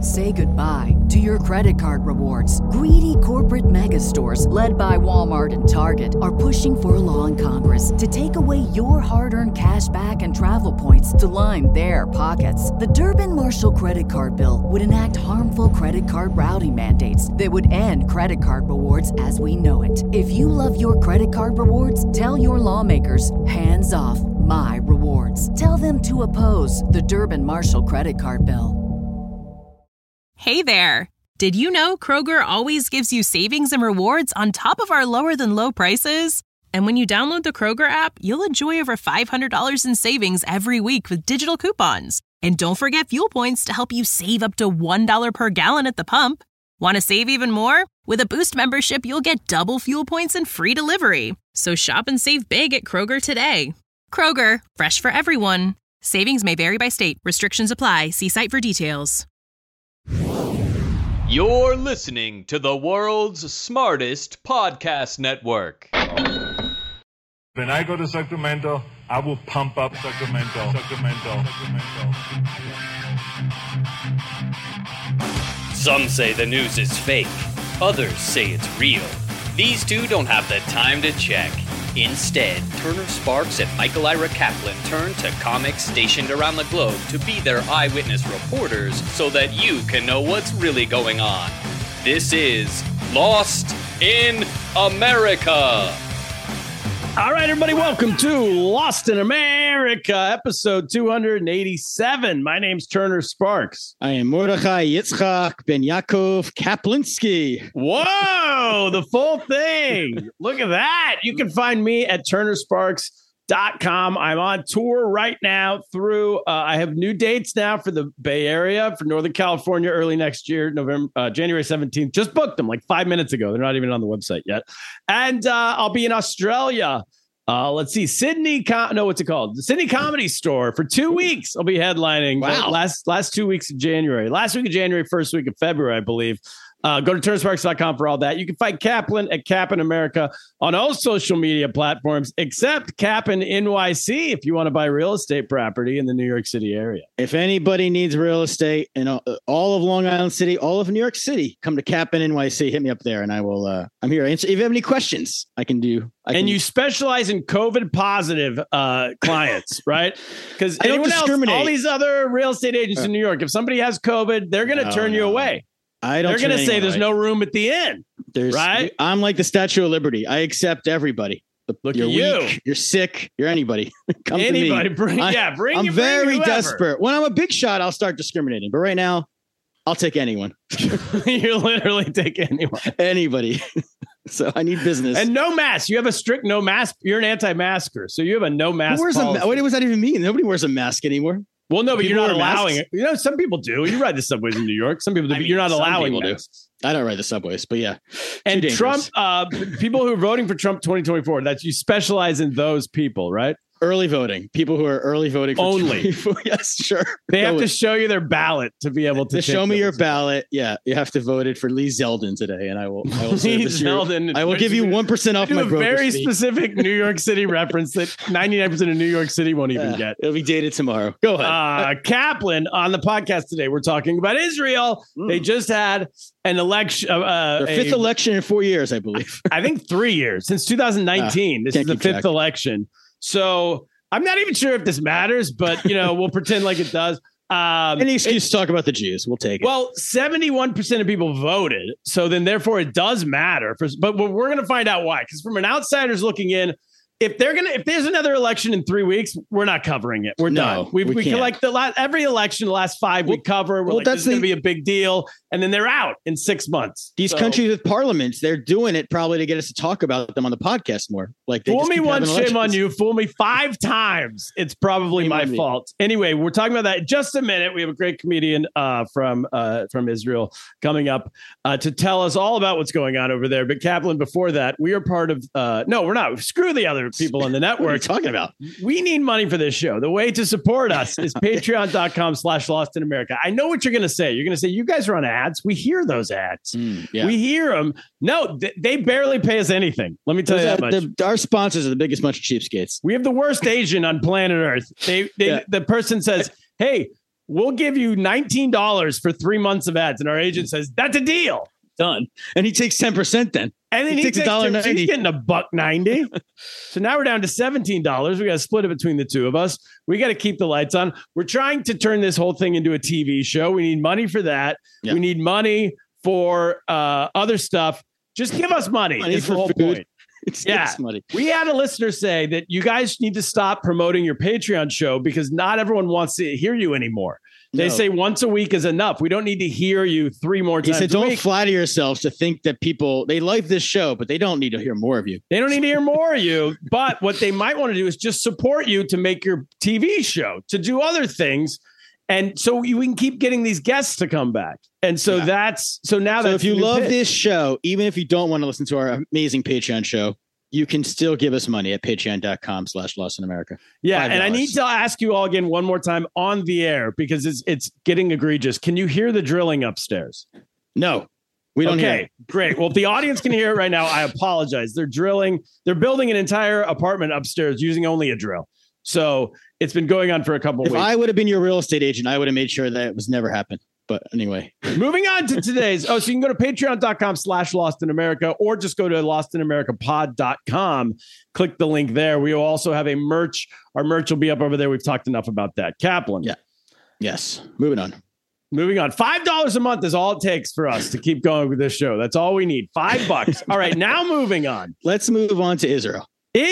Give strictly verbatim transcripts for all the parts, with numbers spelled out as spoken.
Say goodbye to your credit card rewards. Greedy corporate mega stores, led by Walmart and Target, are pushing for a law in Congress to take away your hard-earned cash back and travel points to line their pockets. The Durbin-Marshall credit card bill would enact harmful credit card routing mandates that would end credit card rewards as we know it. If you love your credit card rewards, tell your lawmakers, hands off my rewards. Tell them to oppose the Durbin-Marshall credit card bill. Hey there! Did you know Kroger always gives you savings and rewards on top of our lower than low prices? And when you download the Kroger app, you'll enjoy over five hundred dollars in savings every week with digital coupons. And don't forget fuel points to help you save up to one dollar per gallon at the pump. Want to save even more? With a Boost membership, you'll get double fuel points and free delivery. So shop and save big at Kroger today. Kroger, fresh for everyone. Savings may vary by state. Restrictions apply. See site for details. You're listening to the world's smartest podcast network. When I go to Sacramento, I will pump up Sacramento, Sacramento, Sacramento. Some say the news is fake. Others say it's real. These two don't have the time to check. Instead, Turner Sparks and Michael Ira Kaplan turn to comics stationed around the globe to be their eyewitness reporters so that you can know what's really going on. This is Lost in America. All right, everybody, welcome to Lost in America, episode two eighty-seven. My name's Turner Sparks. I am Mordechai Yitzchak Ben Yaakov Kaplinsky. Whoa, the full thing. Look at that. You can find me at turner sparks dot com. I'm on tour right now through, uh, I have new dates now for the Bay Area, for Northern California early next year, November, uh, January seventeenth. Just booked them like five minutes ago. They're not even on the website yet. And uh, I'll be in Australia. Uh, let's see, Sydney, Com- no, what's it called? The Sydney Comedy Store for two weeks. I'll be headlining. Wow. Last, last two weeks of January. Last week of January, first week of February, I believe. Uh, go to turner sparks dot com for all that. You can find Kaplan at Kaplan America on all social media platforms, except Kaplan N Y C if you want to buy real estate property in the New York City area. If anybody needs real estate in all, all of Long Island City, all of New York City, come to Kaplan N Y C. Hit me up there, and I will. Uh, I'm here. Answer. If you have any questions, I can do. I and can, you specialize in COVID positive uh, clients, right? Because I don't anyone discriminate. else, all these other real estate agents in New York, if somebody has COVID, they're going to No, turn you no. away. I don't. They're going to say there's away. no room at the inn. There's, right? I'm like the Statue of Liberty. I accept everybody. Look you're at you. weak, you're sick. You're anybody. Come Anybody, to me. bring I, yeah, bring. I'm you, bring very whoever. desperate. When I'm a big shot, I'll start discriminating. But right now, I'll take anyone. You literally take anyone, anybody. So I need business. And no mask. You have a strict no mask. You're an anti-masker, so you have a no mask. Who wears a, policy. what does that even mean? Nobody wears a mask anymore. Well, no, but People you're not wear allowing masks? it. You know, some people do. You ride the subways in New York. Some people do. I but mean, you're not some allowing people do. masks. I don't ride the subways, but yeah. And Too Trump, dangerous. uh, people who are voting for Trump twenty twenty-four, that's you specialize in those people, right? Early voting. People who are early voting for Only. Yes, sure. They Go have to with- show you their ballot to be able to, to show take me your those. ballot. Yeah, you have to vote it for Lee Zeldin today, and I will. I will Lee service your- Zeldin. I will give you one percent off Do my a broker's very fee. specific New York City reference that ninety-nine percent of New York City won't even Yeah, get. it'll be dated tomorrow. Go ahead. Uh, Kaplan on the podcast today. We're talking about Israel. Mm. They just had an election. Uh, Their a- fifth election in four years, I believe. I think three years since two thousand nineteen. Ah, this is can't the keep fifth track. election. So I'm not even sure if this matters, but you know, we'll pretend like it does. Um, Any excuse to talk about the Jews, we'll take it. Well, seventy-one percent of people voted. So then therefore it does matter. For, but we're going to find out why. Because from an outsider's looking in, if they're going to, if there's another election in three weeks, we're not covering it. We're No, done. We, we we can't. collect the last, every election, the last five we Well- cover. We're well, like, that's this is going to the- be a big deal. And then they're out in six months. These So, countries with parliaments, they're doing it probably to get us to talk about them on the podcast more. Like they Fool just me keep once, having shame on elections. you. Fool me five times. It's probably Shame my on me. fault. Anyway, we're talking about that in just a minute. We have a great comedian uh, from uh, from Israel coming up uh, to tell us all about what's going on over there. But Kaplan, before that, we are part of. Uh, no, we're not. Screw the other people on the What are you network. talking about? We need money for this show. The way to support us is patreon.com slash Lost in America. I know what you're going to say. You're going to say, you guys are on ads. We hear those ads. Mm, yeah. We hear them. No, th- they barely pay us anything. Let me tell you Those that are- much. the- our sponsors are the biggest bunch of cheapskates. We have the worst agent on planet Earth. They, they, Yeah. the person says, "Hey, we'll give you nineteen dollars for three months of ads. And our agent says, that's a deal. Done. And he takes ten percent then. And then he, he takes a dollar ninety. He's getting a buck ninety. So now we're down to seventeen dollars. We got to split it between the two of us. We got to keep the lights on. We're trying to turn this whole thing into a T V show. We need money for that. Yeah. We need money for uh, other stuff. Just give us money. Money is for the whole food. point. It's, yeah. it's money. We had a listener say that you guys need to stop promoting your Patreon show because not everyone wants to hear you anymore. They no. say once a week is enough. We don't need to hear you three more times. He said, a don't week. flatter yourselves to think that people, they like this show, but they don't need to hear more of you. They don't need to hear more of you. But what they might want to do is just support you to make your T V show, to do other things. And so we can keep getting these guests to come back. And so yeah. that's, so now so that's if you love pitch. this show, even if you don't want to listen to our amazing Patreon show, you can still give us money at patreon.com slash Lost in America. Yeah. five dollars. And I need to ask you all again one more time on the air because it's it's getting egregious. Can you hear the drilling upstairs? No, we don't okay, hear it. Great. Well, if the audience can hear it right now, I apologize. They're drilling. They're building an entire apartment upstairs using only a drill. So it's been going on for a couple of if weeks. If I would have been your real estate agent, I would have made sure that it was never happened. But anyway, moving on to today's. Oh, so you can go to patreon.com slash Lost in America or just go to lost in america pod dot com. Click the link there. We will also have a merch. Our merch will be up over there. We've talked enough about that. Kaplan. Yeah. Yes. Moving on. Moving on. Five dollars a month is all it takes for us to keep going with this show. That's all we need. Five bucks. All right. Now moving on. Let's move on to Israel.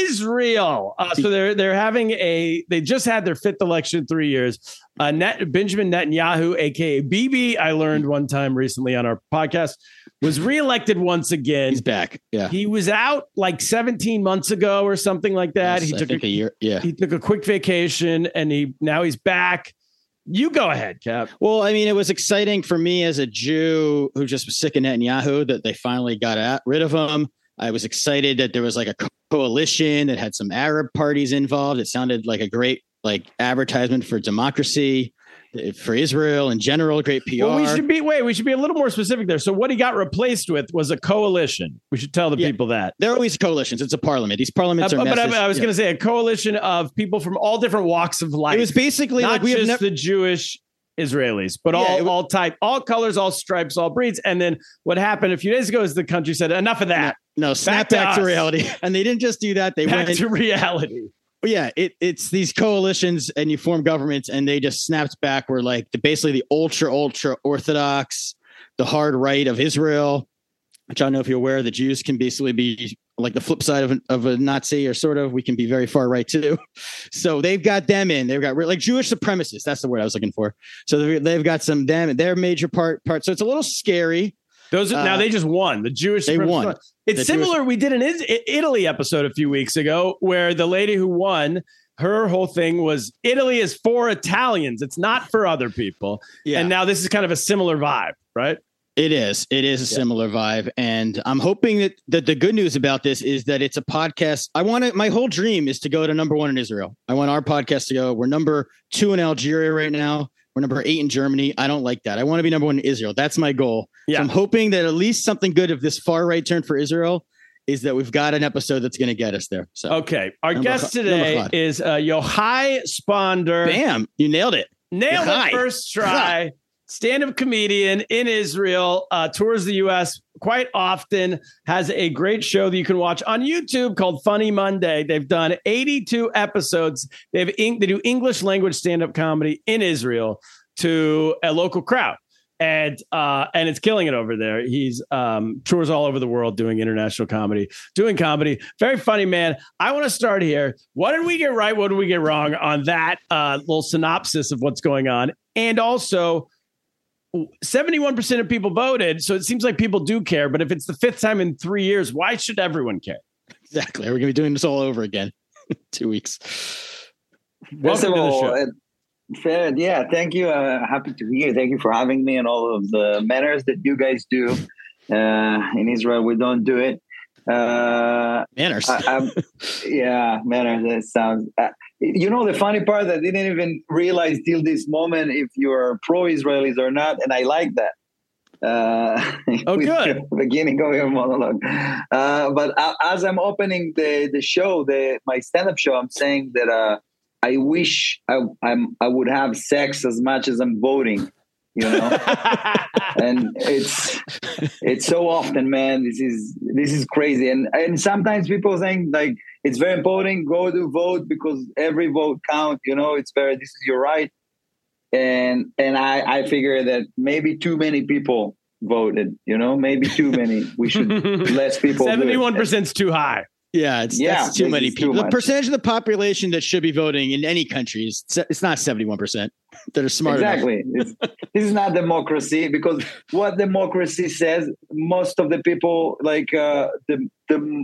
Israel. Uh, so they're they're having a they just had their fifth election in three years. Uh, Net, Benjamin Netanyahu, aka Bibi, I learned one time recently on our podcast, was reelected once again. He's back. Yeah, he was out like seventeen months ago or something like that. Yes, he I took think a, a year. Yeah, he took a quick vacation and he now he's back. You go ahead, Cap. Well, I mean, it was exciting for me as a Jew who just was sick of Netanyahu that they finally got at, rid of him. I was excited that there was like a coalition that had some Arab parties involved. It sounded like a great like advertisement for democracy, for Israel in general, great P R. Well, we should be wait, we should be a little more specific there. So what he got replaced with was a coalition. We should tell the yeah, people that. They're always coalitions. It's a parliament. These parliaments uh, are But messes. I, I was yeah. going to say a coalition of people from all different walks of life. It was basically not like we just have never- the Jewish Israelis, but yeah, all was- all type, all colors, all stripes, all breeds. And then what happened a few days ago is the country said, enough of that. No, no snap back, back to, to reality. And they didn't just do that. They back went to reality. Yeah, it, it's these coalitions and you form governments and they just snapped back. We're like the, basically the ultra, ultra Orthodox, the hard right of Israel, which I don't know if you're aware, the Jews can basically be like the flip side of, an, of a Nazi or sort of, we can be very far right too. So they've got them in, they've got like Jewish supremacists. That's the word I was looking for. So they've got some them, their major part part. So it's a little scary. Those uh, now they just won the Jewish. They won. It's the similar. Jewish- we did an Italy episode a few weeks ago where the lady who won, her whole thing was Italy is for Italians. It's not for other people. Yeah. And now this is kind of a similar vibe, right? It is. It is a yeah. similar vibe. And I'm hoping that, that the good news about this is that it's a podcast. I want to, my whole dream is to go to number one in Israel. I want our podcast to go. We're number two in Algeria right now. We're number eight in Germany. I don't like that. I want to be number one in Israel. That's my goal. Yeah. So I'm hoping that at least something good of this far right turn for Israel is that we've got an episode that's going to get us there. So okay. Our number, guest today is uh, Yochai Sponder. Bam. You nailed it. Nailed Yochai. it first try. Stand-up comedian in Israel, uh, tours the U S quite often, has a great show that you can watch on YouTube called Funny Monday. They've done eighty-two episodes. They have in, they do English language stand-up comedy in Israel to a local crowd. And uh, and it's killing it over there. He's um, tours all over the world doing international comedy, doing comedy. Very funny man. I want to start here. What did we get right? What did we get wrong on that uh, little synopsis of what's going on? And also, seventy-one percent of people voted, so it seems like people do care. But if it's the fifth time in three years, why should everyone care? Exactly. We're going to be doing this all over again. Two weeks. Welcome to the show. Uh, Fred, yeah, thank you. Uh, happy to be here. Thank you for having me and all of the manners that you guys do. Uh, in Israel, we don't do it. Uh, manners. I, I'm, yeah, manners. That sounds. Uh, you know, the funny part, I didn't even realize till this moment if you're pro-Israelis or not, and I like that. Uh, oh, good. Beginning of your monologue. Uh, but uh, as I'm opening the the show, the my stand-up show, I'm saying that. Uh, I wish I I'm, I would have sex as much as I'm voting. You know, and it's it's so often, man. This is this is crazy, and and sometimes people think like it's very important. Go to vote because every vote counts. You know, it's very. This is your right, and and I I figure that maybe too many people voted. You know, maybe too many. We should less people. Seventy-one percent is too high. Yeah, it's yeah, that's too many people. Too the percentage of the population that should be voting in any country is it's not seventy-one percent that are smart exactly. enough. It's, this is not democracy because what democracy says, most of the people like uh, the the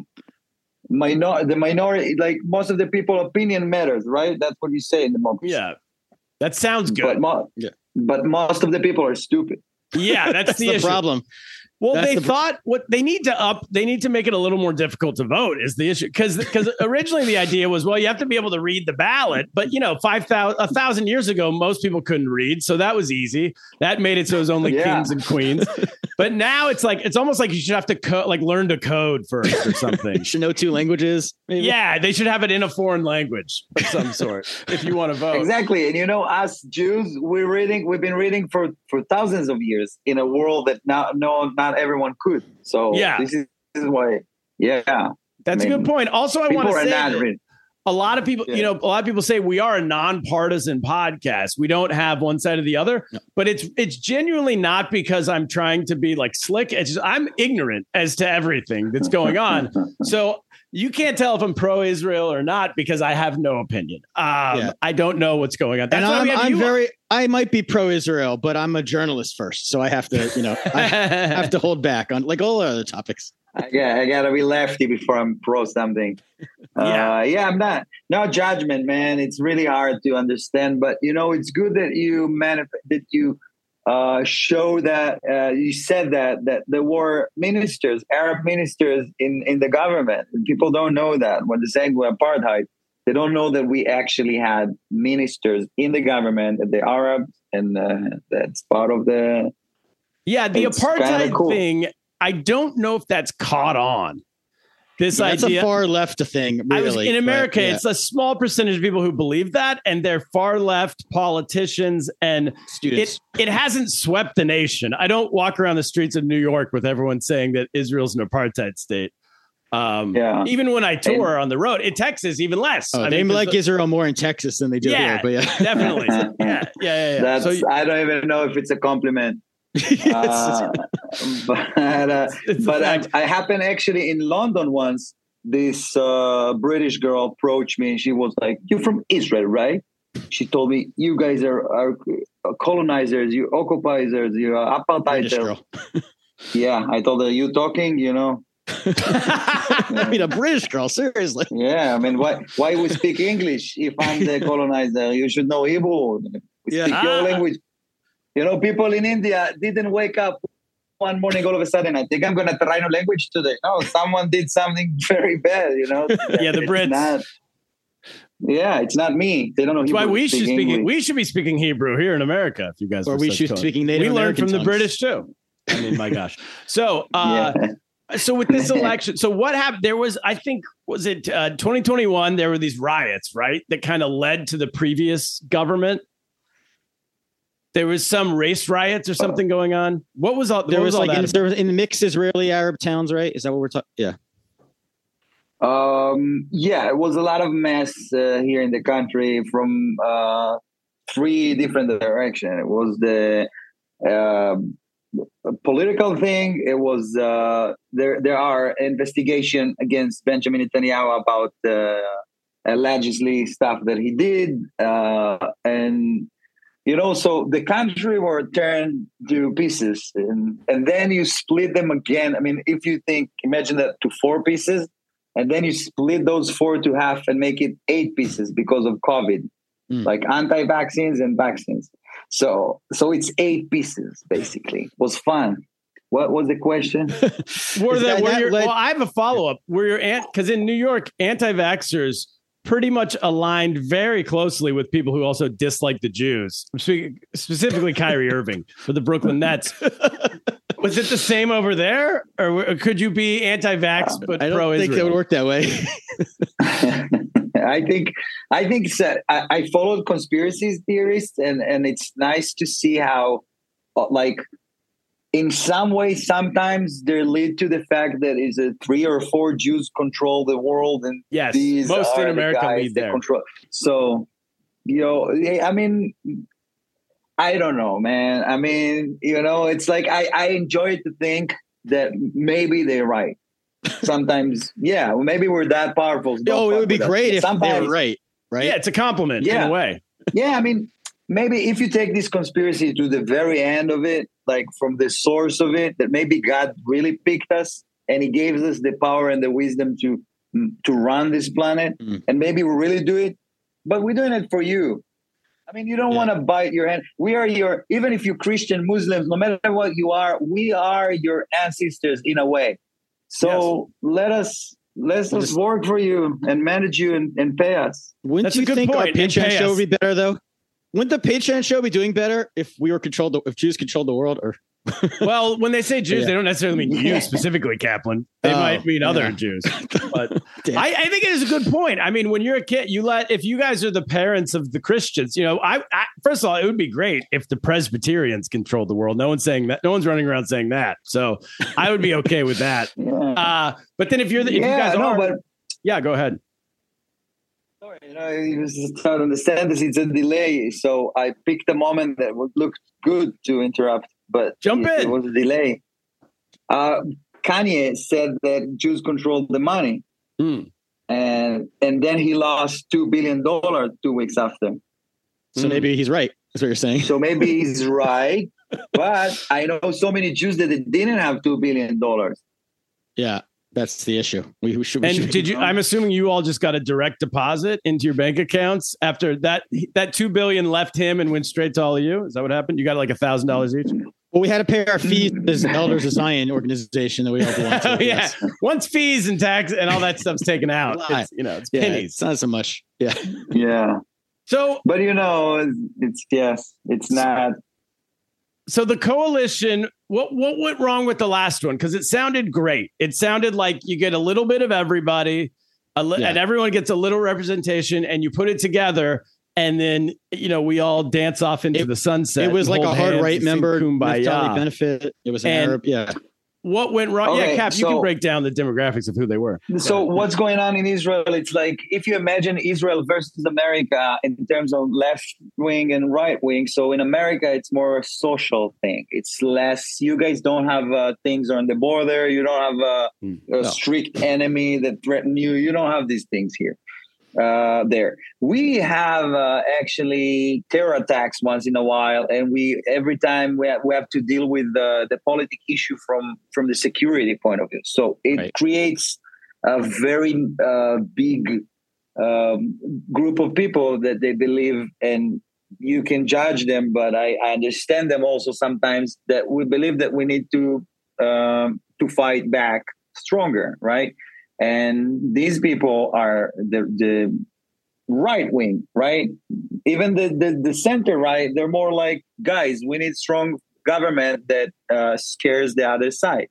minor the minority, like most of the people opinion matters, right? That's what you say in democracy. Yeah, that sounds good. But, mo- yeah. but most of the people are stupid. Yeah, that's, that's the, the issue. problem. Well, That's they the... thought what they need to up, they need to make it a little more difficult to vote is the issue. Because because originally the idea was, well, you have to be able to read the ballot. But, you know, five thousand, a thousand years ago, most people couldn't read. So that was easy. That made it so it was only yeah. kings and queens. But now it's like, it's almost like you should have to co- like learn to code first or something. You should know two languages. Maybe. Yeah, they should have it in a foreign language of some sort if you want to vote. Exactly. And, you know, us Jews, we're reading, we've been reading for, for thousands of years in a world that now, no, not everyone could. So yeah, this is, this is why. Yeah, that's I mean, a good point. Also, I want to say that a lot of people, yeah. you know, a lot of people say we are a nonpartisan podcast. We don't have one side or the other, no. but it's it's genuinely not because I'm trying to be like slick. It's just I'm ignorant as to everything that's going on. So you can't tell if I'm pro-Israel or not because I have no opinion. Um, yeah. I don't know what's going on. That's and I'm, I'm very, on. I might be pro-Israel, but I'm a journalist first. So I have to, you know, I have to hold back on like all other topics. I got, I gotta be lefty before I'm pro something. Yeah. Uh, yeah, I'm not, no judgment, man. It's really hard to understand, but you know, it's good that you manif- that you uh, show that uh, you said that, that there were ministers, Arab ministers in, in the government. And people don't know that when they're saying we're apartheid, they don't know that we actually had ministers in the government, the Arabs, and uh, that's part of the. Yeah. The apartheid cool. thing. I don't know if that's caught on. This yeah, idea, it's a far left thing. Really, I was in America. But, yeah. It's a small percentage of people who believe that, and they're far left politicians, and students. It it hasn't swept the nation. I don't walk around the streets of New York with everyone saying that Israel's an apartheid state. Um, yeah. Even when I tour and, on the road in Texas, even less. Oh, I they mean, like the, Israel more in Texas than they do yeah, here. But yeah, definitely. yeah, yeah, yeah. yeah. That's, so, I don't even know if it's a compliment. uh, but uh, but I, I happened actually in London once. This uh, British girl approached me and she was like, "You're from Israel, right?" She told me, "You guys are, are colonizers, you occupiers, you're apartheid." Yeah, I told her, "You talking, you know." I mean, a British girl, seriously. Yeah, I mean, why why we speak English if I'm the colonizer? You should know Hebrew. We yeah. speak ah. your language. You know, people in India didn't wake up one morning all of a sudden. I think I'm going to try new language today. No, someone did something very bad. You know. Yeah, the Brits. Not, yeah, it's not me. They don't know. That's Hebrew why we should speak. English. We should be speaking Hebrew here in America. If you guys, or we should be speaking Native We learned American from tongues. the British too. I mean, my gosh. So, uh, yeah. so with this election, so what happened? There was, I think, was it uh, twenty twenty-one? There were these riots, right, that kind of led to the previous government. There was some race riots or something going on. What was all? There was, was all like that in, there was in mixed Israeli Arab towns, right? Is that what we're talking? Yeah. Um, yeah, it was a lot of mess uh, here in the country from uh, three different directions. It was the uh, political thing. It was uh, there. There are investigation against Benjamin Netanyahu about the uh, allegedly stuff that he did, uh, and. You know, so the country were turned to pieces and, and then you split them again. I mean, if you think, imagine that to four pieces and then you split those four to half and make it eight pieces because of COVID, mm. like anti-vaccines and vaccines. So, so it's eight pieces, basically. It was fun. What was the question? were the, were your, well, I have a follow-up. Were your aunt, because in New York, anti-vaxxers pretty much aligned very closely with people who also dislike the Jews. I'm speaking specifically Kyrie Irving for the Brooklyn Nets. Was it the same over there, or could you be anti-vax but I don't pro-Israel? think it would work that way. I think I think so. I, I followed conspiracy theorists, and and it's nice to see how, like, in some way, sometimes they lead to the fact that is a three or four Jews control the world, and yes, these most are in America the guys lead that there. Control. So, you know, I mean, I don't know, man. I mean, you know, it's like I I enjoy to think that maybe they're right. Sometimes, yeah, maybe we're that powerful. Oh, it would be great if Sometimes, they were right, right? Yeah, it's a compliment Yeah. in a way. Yeah, I mean, maybe if you take this conspiracy to the very end of it, like from the source of it, that maybe God really picked us and he gave us the power and the wisdom to to run this planet, mm. and maybe we really do it, but we're doing it for you. I mean, you don't yeah. want to bite your hand. We are your, even if you're Christian, Muslims, no matter what you are, we are your ancestors in a way. So yes. let us let us work for you and manage you and, and pay us. Wouldn't That's you a good think point. our Patreon show us. would be better though? Wouldn't the Patreon show be doing better if we were controlled? If Jews controlled the world? Or well, when they say Jews, yeah. they don't necessarily mean you specifically, Kaplan. They oh, might mean yeah. other Jews. But I, I think it is a good point. I mean, when you're a kid, you let if you guys are the parents of the Christians, you know, I, I first of all, it would be great if the Presbyterians controlled the world. No one's saying that. No one's running around saying that. So I would be okay with that. Yeah. Uh, but then if you're the, if yeah, you guys no, are, but yeah, go ahead. Sorry, you know, you just don't understand this. It's a delay, so I picked a moment that would look good to interrupt, but jump it, in. It was a delay. Uh, Kanye said that Jews control the money, mm. and and then he lost two billion dollars two weeks after. So mm. maybe he's right. That's what you're saying. So maybe he's right, but I know so many Jews that didn't have two billion dollars. Yeah. That's the issue. We, we should. We and should, did you? I'm assuming you all just got a direct deposit into your bank accounts after that. That two billion left him and went straight to all of you. Is that what happened? You got like a thousand dollars each. Well, we had to pay our fees as Elders of Zion organization that we all belong to. Oh, yeah, yes. Once fees and tax and all that stuff's taken out, it's, you know, it's yeah, pennies. It's not so much. Yeah, yeah. So, but you know, it's, it's yes, it's not. So the coalition, what what went wrong with the last one? Because it sounded great. It sounded like you get a little bit of everybody, a li- yeah. and everyone gets a little representation, and you put it together, and then you know we all dance off into it, the sunset. It was like a hard right member kumbaya benefit. It was an and Arab, yeah. What went wrong? Okay, yeah, Cap, so, you can break down the demographics of who they were. So what's going on in Israel? It's like if you imagine Israel versus America in terms of left wing and right wing. So in America, it's more a social thing. It's less, you guys don't have uh, things on the border. You don't have a, mm, a no. strict enemy that threaten you. You don't have these things here. Uh, there, we have uh, actually terror attacks once in a while, and we every time we have, we have to deal with the the politic issue from from the security point of view. So it right. creates a very uh, big um, group of people that they believe, and you can judge them, but I, I understand them also sometimes that we believe that we need to um, to fight back stronger, right? And these people are the, the right wing, right? Even the, the, the center right, they're more like, guys, we need strong government that uh, scares the other side.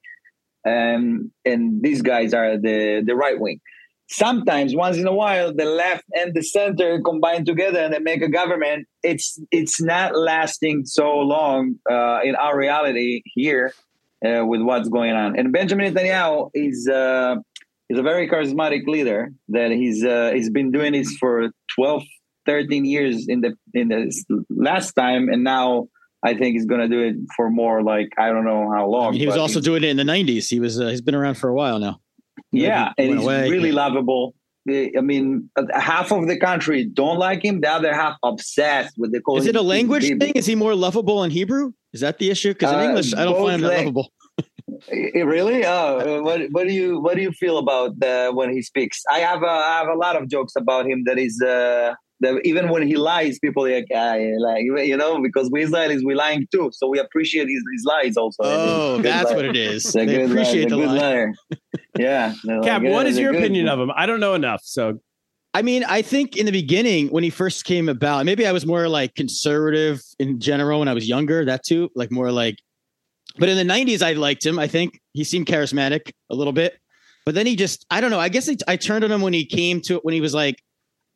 Um, and these guys are the, the right wing. Sometimes, once in a while, the left and the center combine together and they make a government. It's it's not lasting so long uh, in our reality here uh, with what's going on. And Benjamin Netanyahu is... Uh, He's a very charismatic leader that he's uh, he's been doing this for twelve, thirteen years in the in the last time, and now I think he's going to do it for more like I don't know how long. I mean, he was also doing it in the nineties. He was uh, he's been around for a while now. Yeah, he, he and he's away. really yeah. lovable. I mean, half of the country don't like him. The other half obsessed with the. Is it a language thing? Is he more lovable in Hebrew? Is that the issue? Because in uh, English, I don't find him that lovable. Really? Oh, what what do you what do you feel about uh, when he speaks? I have a, I have a lot of jokes about him. That is, uh, that even when he lies, people are like, ah, like you know, because we Israelis we lying too, so we appreciate his, his lies also. Oh, that's liar. What it is. They good, appreciate the good lie. liar. Yeah. Cap, like, what is your good. opinion of him? I don't know enough, so. I mean, I think in the beginning when he first came about, maybe I was more like conservative in general when I was younger. That too, like more like. But in the nineties, I liked him. I think he seemed charismatic a little bit. But then he just, I don't know. I guess I, I turned on him when he came to it, when he was like,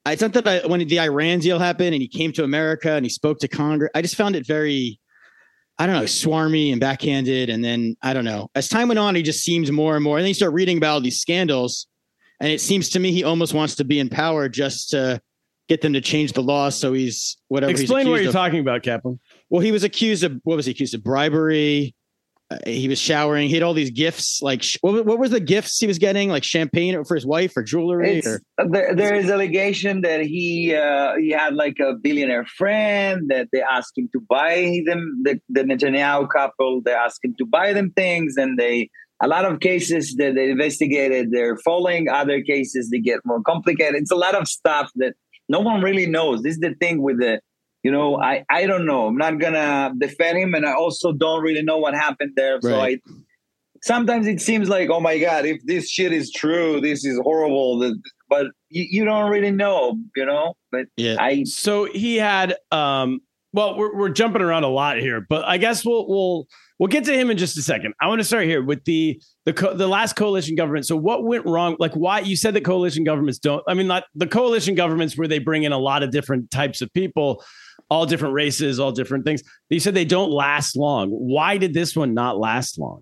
I thought that I, when the Iran deal happened and he came to America and he spoke to Congress, I just found it very, I don't know, swarmy and backhanded. And then I don't know, as time went on, he just seems more and more. And then you start reading about all these scandals, and it seems to me he almost wants to be in power just to get them to change the law. So he's whatever. Explain he's what you're of. talking about, Kaplan. Well, he was accused of, what was he accused of? Bribery. Uh, he was showering. He had all these gifts. Like, sh- what, what were the gifts he was getting? Like champagne for his wife or jewelry? Or? There, there is allegation that he uh, he had like a billionaire friend that they asked him to buy them. The, the Netanyahu couple, they asked him to buy them things, and they a lot of cases that they investigated, they're falling. Other cases they get more complicated. It's a lot of stuff that no one really knows. This is the thing with the. You know, I, I don't know. I'm not going to defend him. And I also don't really know what happened there. So right. I sometimes it seems like, oh, my God, if this shit is true, this is horrible. But you, you don't really know, you know. But yeah. I So he had um, well, we're, we're jumping around a lot here, but I guess we'll we'll we'll get to him in just a second. I want to start here with the the co- the last coalition government. So what went wrong? Like, why you said that coalition governments don't? I mean, not the coalition governments where they bring in a lot of different types of people. All different races, all different things. You said they don't last long. Why did this one not last long?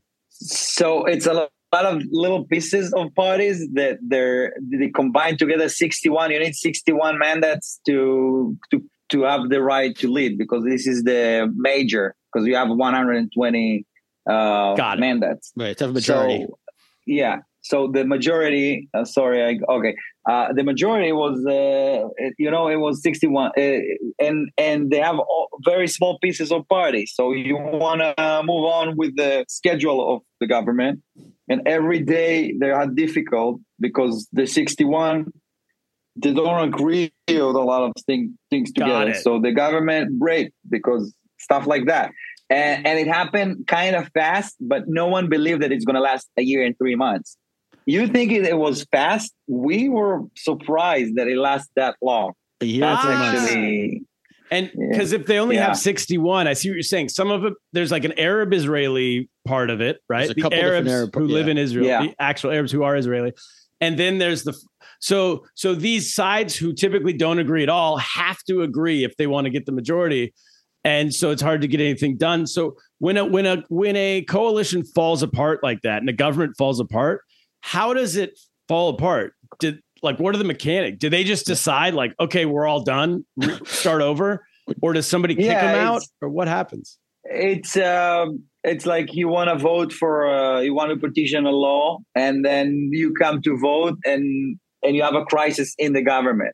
So it's a lot of little pieces of parties that they're they combine together. sixty-one. You need sixty-one mandates to to to have the right to lead, because this is the major. Because you have one hundred twenty uh, Got it. mandates. Right, it's a majority. So, yeah. So the majority. Uh, sorry. I, okay. Uh, the majority was, uh, you know, it was sixty-one, uh, and and they have all very small pieces of parties. So you want to uh, move on with the schedule of the government, and every day they are difficult because the sixty-one, they don't agree with a lot of thing, things together. So the government break because stuff like that, and and it happened kind of fast, but no one believed that it's going to last a year and three months. You think it, it was fast? We were surprised that it lasted that long. A year, That's three months. actually, And because if they only Yeah. have sixty-one, I see what you're saying. Some of it, there's like an Arab Israeli part of it, right? There's a The couple different Arabs Arab- who live yeah. in Israel, Yeah. the actual Arabs who are Israeli. And then there's the so so these sides who typically don't agree at all have to agree if they want to get the majority. And so it's hard to get anything done. So when a when a when a coalition falls apart like that and the government falls apart, how does it fall apart? Did like what are the mechanics? Do they just decide like, okay, we're all done, re- start over, or does somebody kick Yeah, them out, it's- or what happens? it's um, it's like you want to vote for, uh, you want to petition a law, and then you come to vote, and and you have a crisis in the government.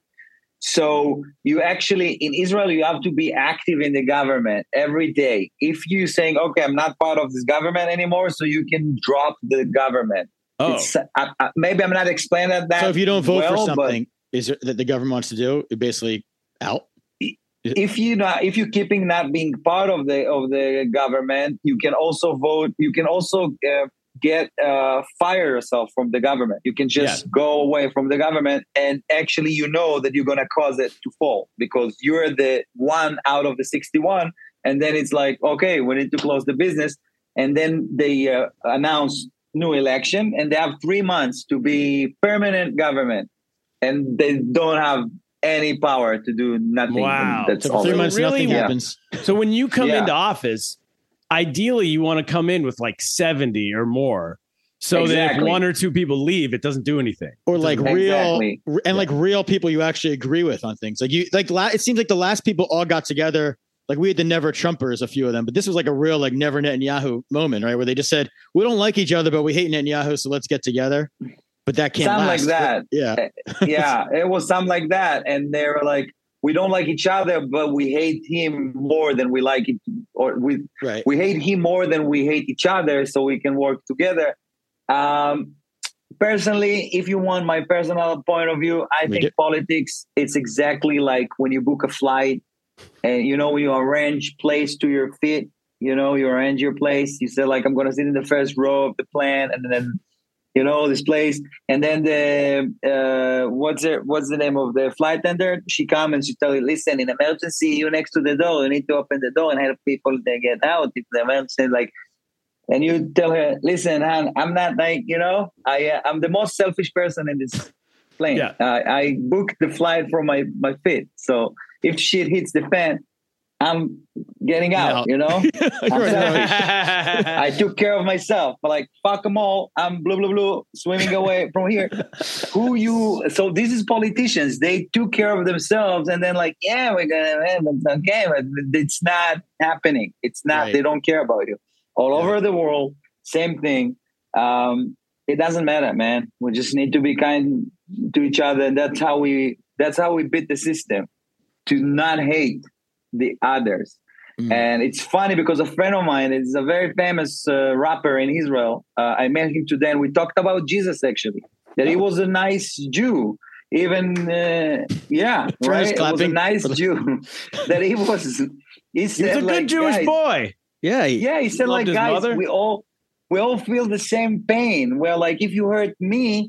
So you actually, in Israel, you have to be active in the government every day. If you saying, okay, I'm not part of this government anymore, so you can drop the government. Oh, It's, I, I, maybe I'm not explaining that. So if you don't vote well, for but something is there, that the government wants to do, you're basically out. if you not, if you keeping not being part of the of the government, you can also vote. You can also uh, get uh, fire yourself from the government. You can just Yeah. go away from the government, and actually, you know that you're gonna cause it to fall because you're the one out of the sixty-one. And then it's like, okay, we need to close the business, and then they uh, announce new election, and they have three months to be permanent government, and they don't have any power to do nothing. Wow. That's So for all. three months, really- nothing Yeah. happens. so when you come Yeah. into office, ideally you want to come in with like seventy or more, so that if Exactly. one or two people leave, it doesn't do anything. Or like real Exactly. and like real people you actually agree with on things. Like you, like la- it seems like the last people all got together. Like we had the Never Trumpers, a few of them, but this was like a real like Never Netanyahu moment, right? Where they just said we don't like each other, but we hate Netanyahu, so let's get together. But that can't Something like last. that. Yeah, Yeah, it was something like that, and they were like, we don't like each other, but we hate him more than we like it, or we right. we hate him more than we hate each other, so we can work together. Um, personally, if you want my personal point of view, I We think do. politics, it's exactly like when you book a flight, and you know when you arrange place to your feet, you know you arrange your place. You say like, I'm going to sit in the first row of the plane, and then you know this place, and then the uh, what's it? What's the name of the flight attendant? She comes and she tell you, listen, in emergency, you next to the door. You need to open the door and help people they get out. If the emergency, like, and you tell her, listen, hon, I'm not like you know, I uh, I'm the most selfish person in this plane. Yeah. Uh, I booked the flight from my, my feet. So if shit hits the fan, I'm getting out, No. you know? I'm selfish. I I took care of myself, but like, fuck them all. I'm blue, blue, blue, swimming away from here. Who you, so this is politicians. They took care of themselves and then like, yeah, we're going to, it's okay, but it's not happening. It's not, Right. they don't care about you. All Yeah. over the world, same thing. Um, it doesn't matter, man. We just need to be kind to each other. That's how we, that's how we beat the system, to not hate the others. Mm. And it's funny because a friend of mine is a very famous uh, rapper in Israel. Uh, I met him today and we talked about Jesus actually, that he was a nice Jew. Even, uh, yeah, Turner's right? He was a clapping nice for the- Jew. That he was, he He was said a good like, Jewish guys, boy. Yeah. he- yeah, he said Loved like, his guys, mother. we all, we all feel the same pain. Where like, if you hurt me,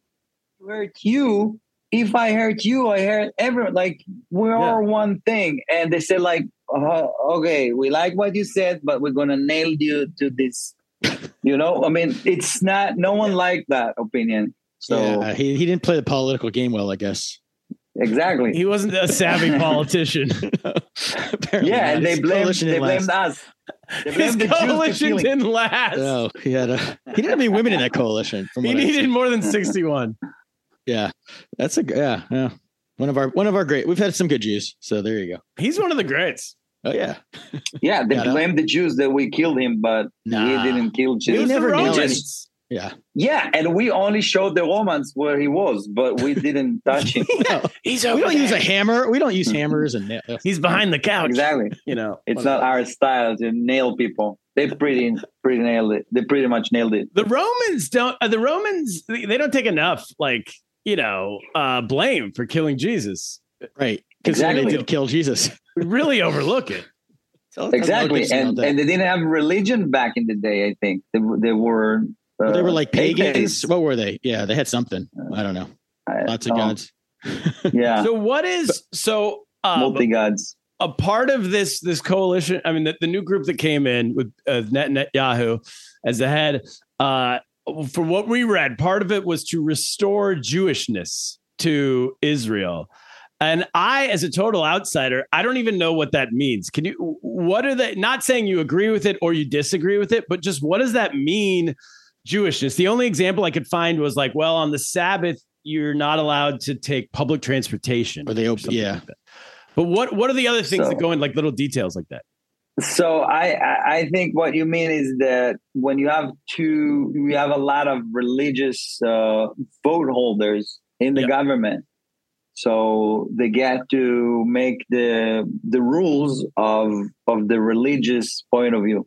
you hurt you. If I hurt you, I hurt everyone. Like we're Yeah. all one thing. And they said like, uh, okay, we like what you said, but we're gonna nail you to this. You know, I mean, it's not. No one liked that opinion. So yeah, he, he didn't play the political game well, I guess. exactly. He wasn't a savvy politician. Apparently Yeah, not. and they His blamed. coalition They didn't blamed last. us. They His blamed the Jews for coalition killing. didn't last. No, he had a he didn't have any women in that coalition. From He what I needed see. more than sixty-one. Yeah, that's a yeah yeah one of our one of our great. We've had some good Jews, so there you go. He's one of the greats. Oh yeah, Yeah, they Yeah, that- blamed the Jews that we killed him, but Nah. he didn't kill He Jews. was never the knew Romans. yeah. Yeah, and we only showed the Romans where he was, but we didn't touch him. No, He's we over don't use a there. hammer. We don't use hammers and nail- He's behind the couch. Exactly. You know, It's not our style to nail people. They pretty pretty nailed it. They pretty much nailed it. the Romans don't. Uh, the Romans they don't take enough, like you know, uh, blame for killing Jesus. right because Exactly. they did kill Jesus. We really overlook it. So that's Exactly, all good and about that. and they didn't have religion back in the day. I think they, were- they were. Uh, Well, they were like pagans. atheists. What were they? Yeah, they had something. I don't know. I- Lots of oh, gods. Yeah, So what is so uh, multi gods. a part of this this coalition? I mean, the, the new group that came in with uh, Net Netanyahu as the head. Uh, for what we read, part of it was to restore Jewishness to Israel. And I, as a total outsider, I don't even know what that means. Can you, what are they, not saying you agree with it or you disagree with it, but just what does that mean, Jewishness? The only example I could find was like, well, on the Sabbath, you're not allowed to take public transportation. Or they or open, something yeah. like that. But what, what are the other things So- that go in like little details like that? So I, I I think what you mean is that when you have two, you have a lot of religious uh, vote holders in the Yeah. government, so they get to make the the rules of of the religious point of view,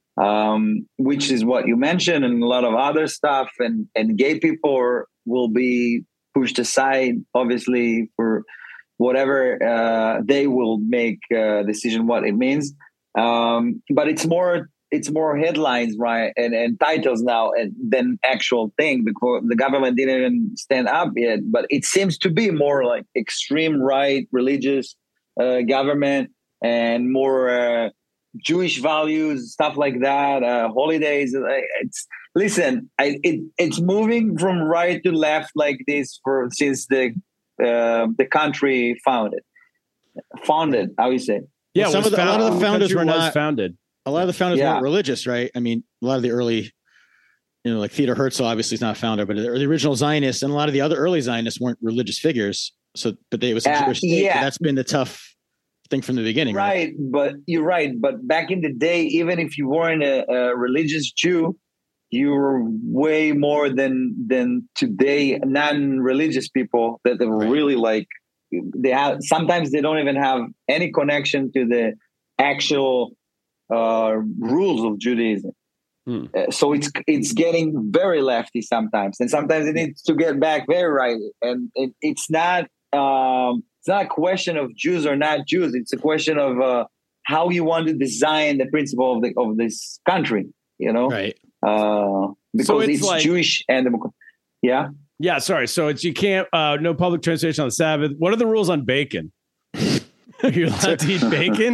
um, which is what you mentioned, and a lot of other stuff, and and gay people will be pushed aside, obviously, for whatever uh, they will make a decision what it means. Um, but it's more it's more headlines, right, and, and titles now and, than actual thing, because the government didn't even stand up yet. But it seems to be more like extreme right religious uh, government and more uh, Jewish values, stuff like that, uh, holidays. It's listen, I, it, it's moving from right to left like this for since the uh, the country founded. Founded, how you say? Yeah, Well, some was of the- a lot of the found- founders country were was not- founded. A lot of the founders Yeah. weren't religious, right? I mean, a lot of the early, you know, like Theodor Herzl obviously is not a founder, but the the original Zionists and a lot of the other early Zionists weren't religious figures. So, but they it was a Uh, Jewish state. yeah. So that's been the tough thing from the beginning, right? Right, but you're right. But back in the day, even if you weren't a, a religious Jew, you were way more than than today non-religious people that are Right. really like they have. Sometimes they don't even have any connection to the actual uh, rules of Judaism. Hmm. Uh, so it's it's getting very lefty sometimes, and sometimes it needs to get back very right. And it, it's not. Um, It's not a question of Jews or not Jews. It's a question of uh, how you want to design the principle of the of this country. You know, Right. uh, because So it's it's, like- Jewish and Democrat. Yeah. Yeah, sorry. So it's you can't uh no public transportation on the Sabbath. What are the rules on bacon? Are you allowed to eat bacon?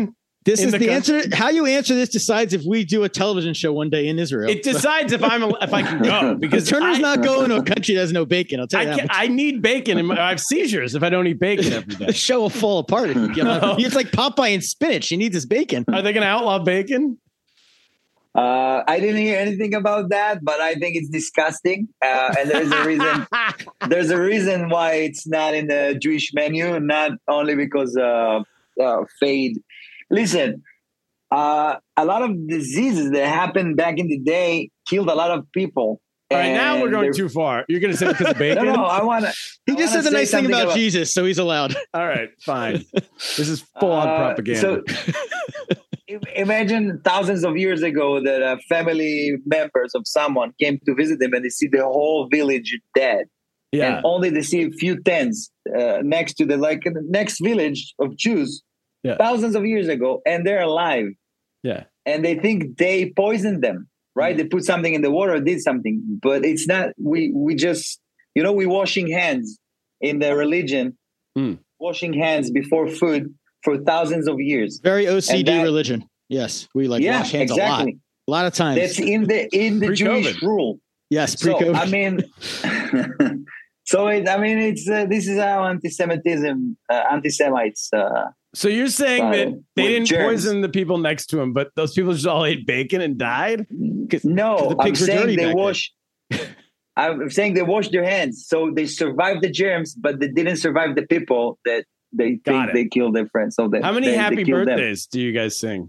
This in is the the, country? answer. How you answer this decides if we do a television show one day in Israel. It decides if I'm if I can go because Turner's I, not going to a country that has no bacon. I'll tell I, you that. can't, much. I need bacon and I have seizures if I don't eat bacon every The day. show will fall apart. If you get No. It's like Popeye and spinach. He needs his bacon. Are they going to outlaw bacon? Uh, I didn't hear anything about that, but I think it's disgusting. Uh, and there's a reason. There's a reason why it's not in the Jewish menu, not only because uh, uh, fade. Listen, uh, a lot of diseases that happened back in the day killed a lot of people. All right, now we're And going they're- too far. You're going to say because of No, bacon? no, I want to. He just said the nice thing about, Jesus, so he's allowed. All right, fine. This is full on Uh, propaganda. So, im- imagine thousands of years ago that uh, family members of someone came to visit them and they see the whole village dead. yeah. And only they see a few tents uh, next to the like the next village of Jews Yeah. thousands of years ago, and they're alive. Yeah. And they think they poisoned them, right? They put something in the water, did something, but it's not. We we just you know we washing hands in the religion, Mm. washing hands before food for thousands of years. Very O C D And that- religion. Yes, we like yeah, wash hands exactly. a lot. A lot of times. That's in the in the Pre-COVID. Jewish rule. yes, So pre-COVID. I mean, so it, I mean, it's uh, this is how anti-Semitism, uh, anti-Semites. Uh, So you're saying that Uh, they with didn't germs. poison the people next to him, but those people just all ate bacon and died? no, the I'm pigs were dirty saying they back then. wash. I'm saying they washed their hands, so they survived the germs, but they didn't survive the people that they Got think it. they killed their friends. So that How many they, happy they killed them. birthdays do you guys sing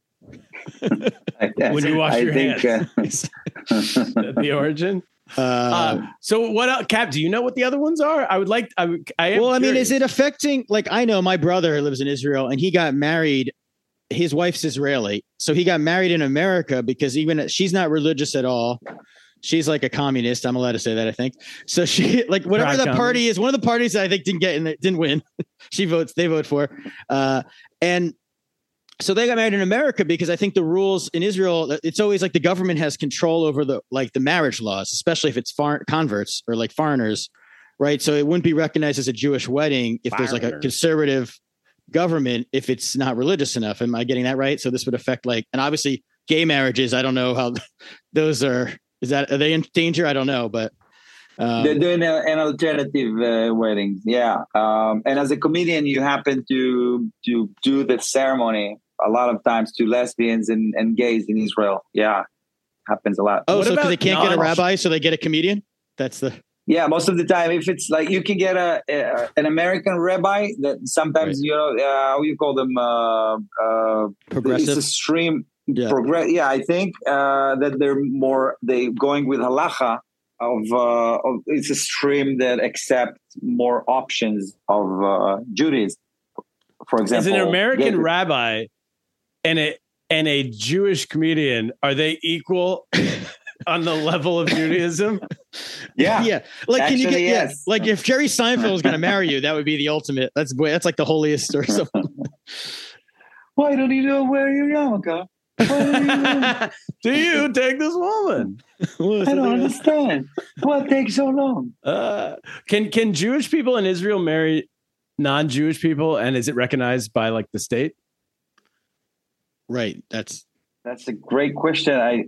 I- when you wash I your think, hands? uh, At the origin? uh, Uh, so what else, Cap, do you know what the other ones are? I would like, I, would- I am well, I mean, curious. is it affecting? Like, I know my brother lives in Israel, and he got married. His wife's Israeli, so he got married in America because even she's not religious at all. She's like a communist. I'm allowed to say that, I think. So she, like, whatever Proud the communist. party is, one of the parties that I think didn't get in, the, didn't win. she votes, they vote for, uh, and so they got married in America because I think the rules in Israel, it's always like the government has control over the like the marriage laws, especially if it's foreign converts or like foreigners, right? So it wouldn't be recognized as a Jewish wedding if there's like a Foreigners. conservative government if it's not religious enough. Am I getting that right? So this would affect like, and obviously gay marriages. I don't know how those are. Is that are they in danger? I don't know, but um, They're doing a, an alternative uh, weddings, yeah. Um, and as a comedian, you happen to to do the ceremony a lot of times to lesbians and, and gays in Israel. Yeah, happens a lot. oh, What so 'cause about they can't get a non- rabbi, so they get a comedian. That's the Yeah, most of the time, if it's like you can get a, a an American rabbi that sometimes Right. you know uh, how you call them uh, uh, progressive. It's a stream. Yeah. Progress. Yeah, I think uh, that they're more they going with halacha of, uh, of it's a stream that accepts more options of uh, Judaism. For As example, an American gay- rabbi and a, and a Jewish comedian, are they equal on the level of Judaism? Yeah, yeah. Like, can you get Actually, yeah, yes. like if Jerry Seinfeld was going to marry you, that would be the ultimate. That's boy, that's like the holiest or something. Why don't you know where your yarmulke? Why don't you know? Do you take this woman? I don't understand. What takes so long? Uh, can can Jewish people in Israel marry non-Jewish people, and is it recognized by like the state? Right. That's That's a great question. I,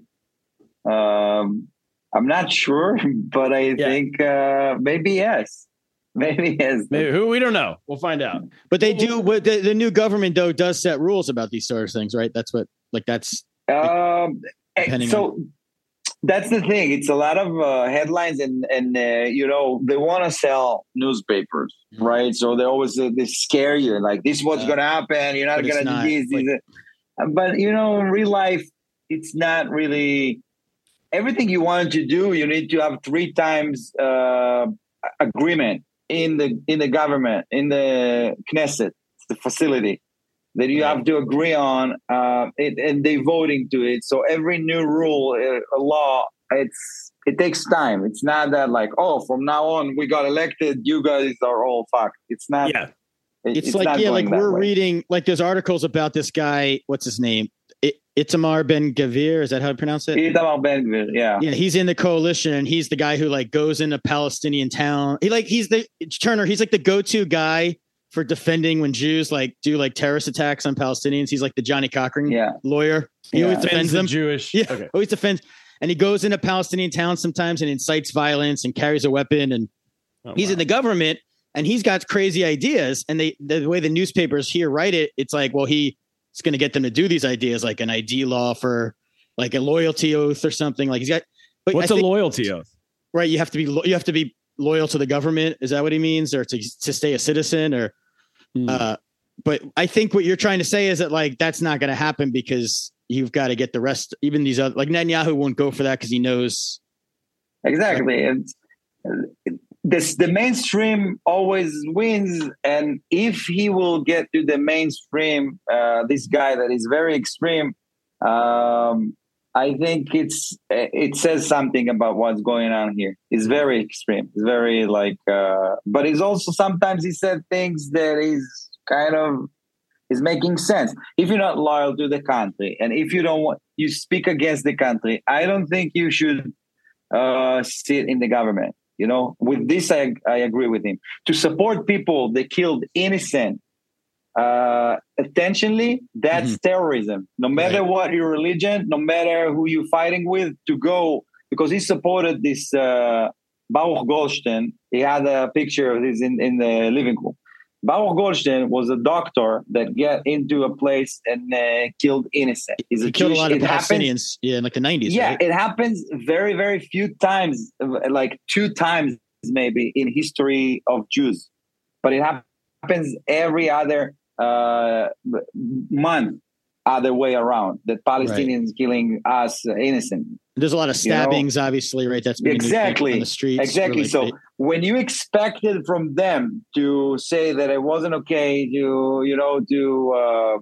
um, I'm not sure, but I Yeah. think uh, maybe yes, maybe yes. Maybe who we don't know. We'll find out. but they do. But the, the new government though does set rules about these sort of things, right? That's what like that's Um, eh, Depending so that's the thing. It's a lot of uh, headlines, and and uh, you know they want to sell newspapers, Mhm. right? So they always uh, they scare you, like this is what's Yeah. going to happen. You're not But it's going to not, do this. like- this, uh, but you know, in real life, it's not really everything you want to do. You need to have three times uh, agreement in the in the government, in the Knesset, the facility that you have to agree on, uh, it, and they voting to it. So every new rule, uh, a law, it's it takes time. It's not that like, oh, from now on we got elected, you guys are all fucked. It's not. Yeah. it- it's, it's like not yeah, going like that we're way. reading like there's articles about this guy. What's his name? It, Itamar Ben Gavir. Is that how to pronounce it? Itamar Ben Gvir, yeah. Yeah, he's in the coalition, and he's the guy who like goes into Palestinian town. He like he's the Turner. He's like the go-to guy for defending when Jews like do like terrorist attacks on Palestinians. He's like the Johnny Cochran Yeah. lawyer. He Yeah. always defends the them. Jewish. Yeah, Okay. always defends. And he goes into Palestinian towns sometimes and incites violence and carries a weapon. And Oh, he's wow. in the government and he's got crazy ideas. And they the way the newspapers here write it, it's like, well, he's going to get them to do these ideas, like an I D law for like a loyalty oath or something. Like he's got. But What's I a think- loyalty oath? Right, you have to be lo- you have to be loyal to the government. Is that what he means, or to to stay a citizen, or? Hmm. Uh, but I think what you're trying to say is that like that's not going to happen because you've got to get the rest. Even these other like Netanyahu won't go for that because he knows Exactly. It's, this the mainstream always wins, and if he will get to the mainstream, uh, this guy that is very extreme, um, I think it's it says something about what's going on here. It's very extreme. It's very like, uh, but it's also sometimes he said things that is kind of is making sense. If you're not loyal to the country, and if you don't want, you speak against the country, I don't think you should uh, sit in the government. You know, with this, I, I agree with him. To support people that killed innocent uh, intentionally, that's Mm-hmm. terrorism. No matter Right. what your religion, no matter who you're fighting with, to go, because he supported this uh, Baruch Goldstein. He had a picture of this in, in the living room. Baruch Goldstein was a doctor that get into a place and uh, killed innocent. He's he a killed a Jewish- lot of it happens- Palestinians. Yeah, in like the nineties. yeah, right? it happens very, very few times, like two times maybe in history of Jews, but it hap- happens every other uh, month, other way around. That Palestinians killing us uh, innocent. There's a lot of you know? stabbings, obviously, right? That's been a new thing Exactly. on the streets. Exactly. Or, like, So they- when you expected from them to say that it wasn't okay to, you know, to uh,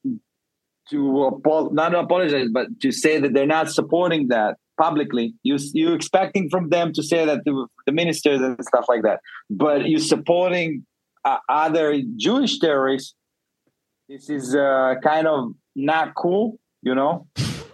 to apo- not apologize, but to say that they're not supporting that publicly, you you expecting from them to say that to the ministers and stuff like that, but you supporting uh, other Jewish terrorists. This is uh, kind of not cool, you know.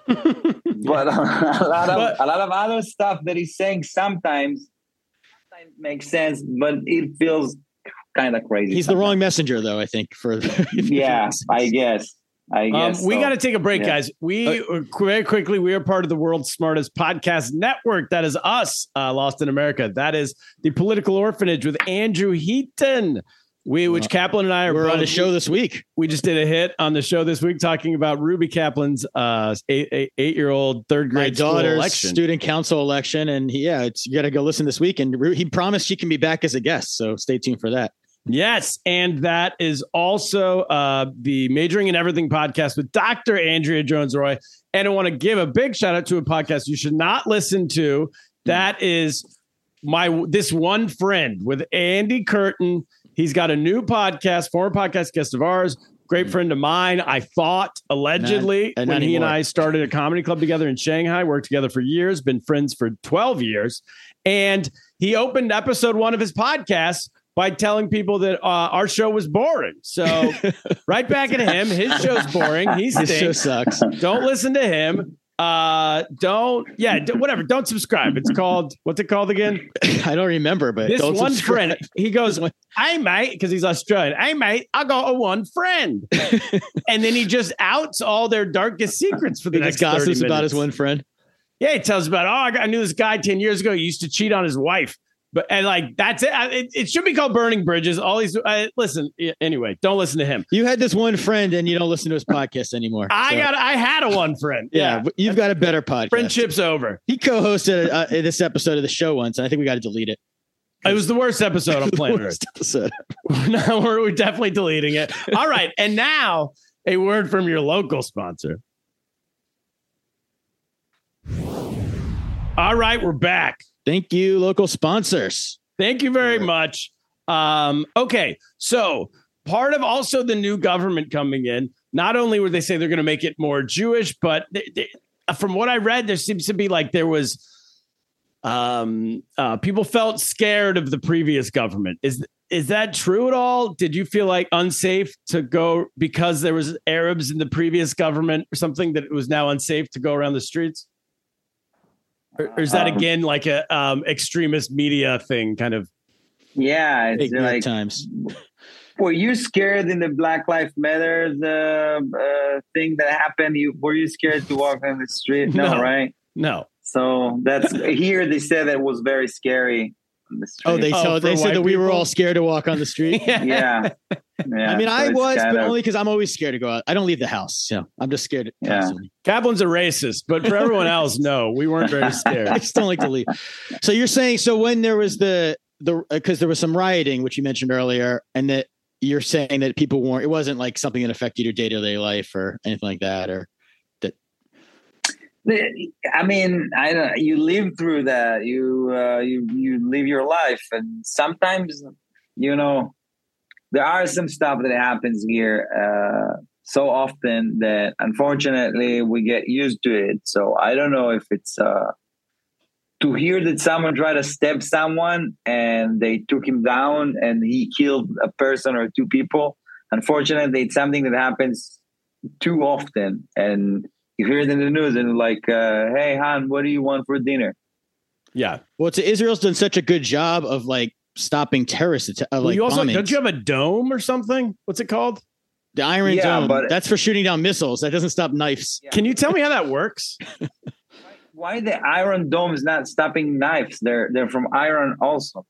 But a lot of But- a lot of other stuff that he's saying sometimes, sometimes makes sense, but it feels kind of crazy. he's the wrong sometimes. messenger, though. I think for Yeah, I guess. I Um, guess we so. got to take a break, Yeah. guys. We uh, very quickly, we are part of the world's smartest podcast network. That is us, uh, Lost in America. That is the Political Orphanage with Andrew Heaton. We, which Kaplan and I are We're on both- a show this week. We just did a hit on the show this week talking about Ruby Kaplan's uh, eight, eight, eight-year-old third My grade school daughter's election. student council election, and he, yeah, it's you got to go listen this week. And he promised she can be back as a guest, so stay tuned for that. Yes, and that is also uh, the Majoring in Everything podcast with Doctor Andrea Jones-Roy. And I want to give a big shout out to a podcast you should not listen to. That is my This One Friend with Andy Curtin. He's got a new podcast, former podcast guest of ours, great friend of mine. I thought allegedly Not- not when he and anymore. I started a comedy club together in Shanghai, worked together for years, been friends for twelve years. And he opened episode one of his podcast by telling people that uh, our show was boring. So right back at him. His show's boring. He This show stinks. sucks. Don't listen to him. Uh, don't, yeah, d- whatever. Don't subscribe. It's called, what's it called again? I don't remember, but This don't one subscribe. friend, he goes, hey, mate, because he's Australian. Hey, mate, I got a one friend. And then he just outs all their darkest secrets for the He next just thirty gossips about his minutes. one friend. Yeah, he tells about, oh, I, got, I knew this guy ten years ago. He used to cheat on his wife. But and like that's it. I- It, it should be called Burning Bridges. All these uh, listen. yeah, Anyway, don't listen to him. You had this one friend, and you don't listen to his podcast anymore. I so- got. I had a one friend. yeah, but you've got a better podcast. Friendship's over. He co-hosted uh, this episode of the show once, and I think we got to delete it. It was the worst episode on The planet Earth. worst episode. No, we're, we're definitely deleting it. All right, and now a word from your local sponsor. All right, we're back. Thank you, local sponsors. Thank you very much. Um, okay, so part of also the new government coming in, not only were they say they're going to make it more Jewish, but they, they, from what I read, there seems to be like there was um, uh, people felt scared of the previous government. Is is that true at all? Did you feel like unsafe to go because there was Arabs in the previous government or something that it was now unsafe to go around the streets? Or, or is that Um, again like a um, extremist media thing, kind of? Yeah, Big it's New York like Times. Were you scared in the Black Lives Matter uh, uh, thing that happened? You were you scared to walk on the street? No, No. right? No. So that's here. They said it was very scary on the street. Oh, they Oh, so for they said white that we were people? all scared to walk on the street. yeah. yeah. yeah. I mean, So I it's was, kind but of- only because I'm always scared to go out. I don't leave the house. You know, I'm just scared Yeah. constantly. Kaplan's a racist, but for everyone else, no, we weren't very I scared. just don't like to leave. So you're saying, so when there was the the because there was some rioting, which you mentioned earlier, and that you're saying that people weren't. It wasn't like something that affected your day to day life or anything like that, or that. I mean, I don't. You live through that. You uh, you you live your life, and sometimes, you know, there are some stuff that happens here uh, so often that unfortunately we get used to it. So I don't know if it's uh, to hear that someone tried to stab someone and they took him down and he killed a person or two people. Unfortunately, it's something that happens too often, and you hear it in the news and like, uh, hey, Han, what do you want for dinner? Yeah. Well, it's, Israel's done such a good job of like stopping terrorists. Of Well, like you also bombings. don't you have a dome or something? What's it called? The Iron Yeah, Dome. but- That's for shooting down missiles. That doesn't stop knives. Can you tell me how that works? Why the Iron Dome is not stopping knives? They're they're from iron also.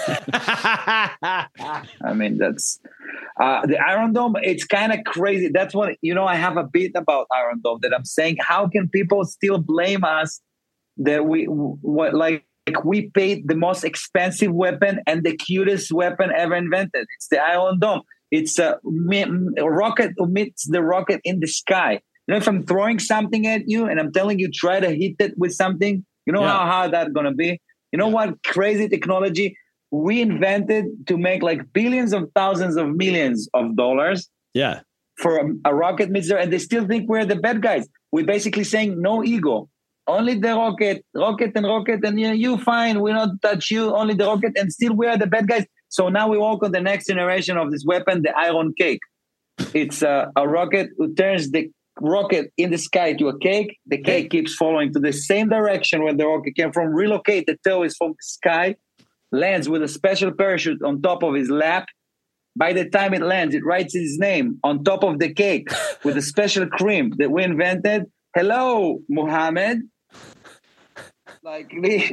I mean, that's uh, the Iron Dome. It's kind of crazy. That's what, you know, I have a bit about Iron Dome that I'm saying. How can people still blame us that we what like we paid the most expensive weapon and the cutest weapon ever invented? It's the Iron Dome. It's a, a rocket emits the rocket in the sky. You know, if I'm throwing something at you and I'm telling you try to hit it with something, you know Yeah. how hard that's gonna be. You know what crazy technology we invented to make like billions of thousands of millions of dollars Yeah. for a, a rocket mixer, and they still think we're the bad guys. We're basically saying no ego, only the rocket, rocket and rocket, and you, you fine, we not touch you, only the rocket, and still we are the bad guys. So now we work on the next generation of this weapon, the Iron Cake. It's uh, a rocket who turns the rocket in the sky to a cake. The cake keeps following to the same direction where the rocket came from. Relocate the toe is from the sky, lands with a special parachute on top of his lap. By the time it lands, it writes his name on top of the cake with a special cream that we invented. Hello, Mohammed. Like me.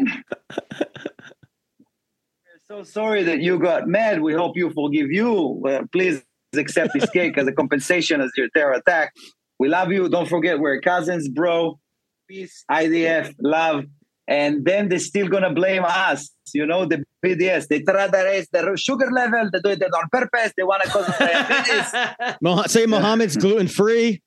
We're so sorry that you got mad. We hope you forgive you. Uh, please accept this cake as a compensation as your terror attack. We love you. Don't forget we're cousins, bro. Peace, I D F, love. And then they're still going to blame us. You know, the B D S. They try to raise the sugar level. They do it on purpose. They want to cause diabetes. Mo- say Mohammed's gluten free.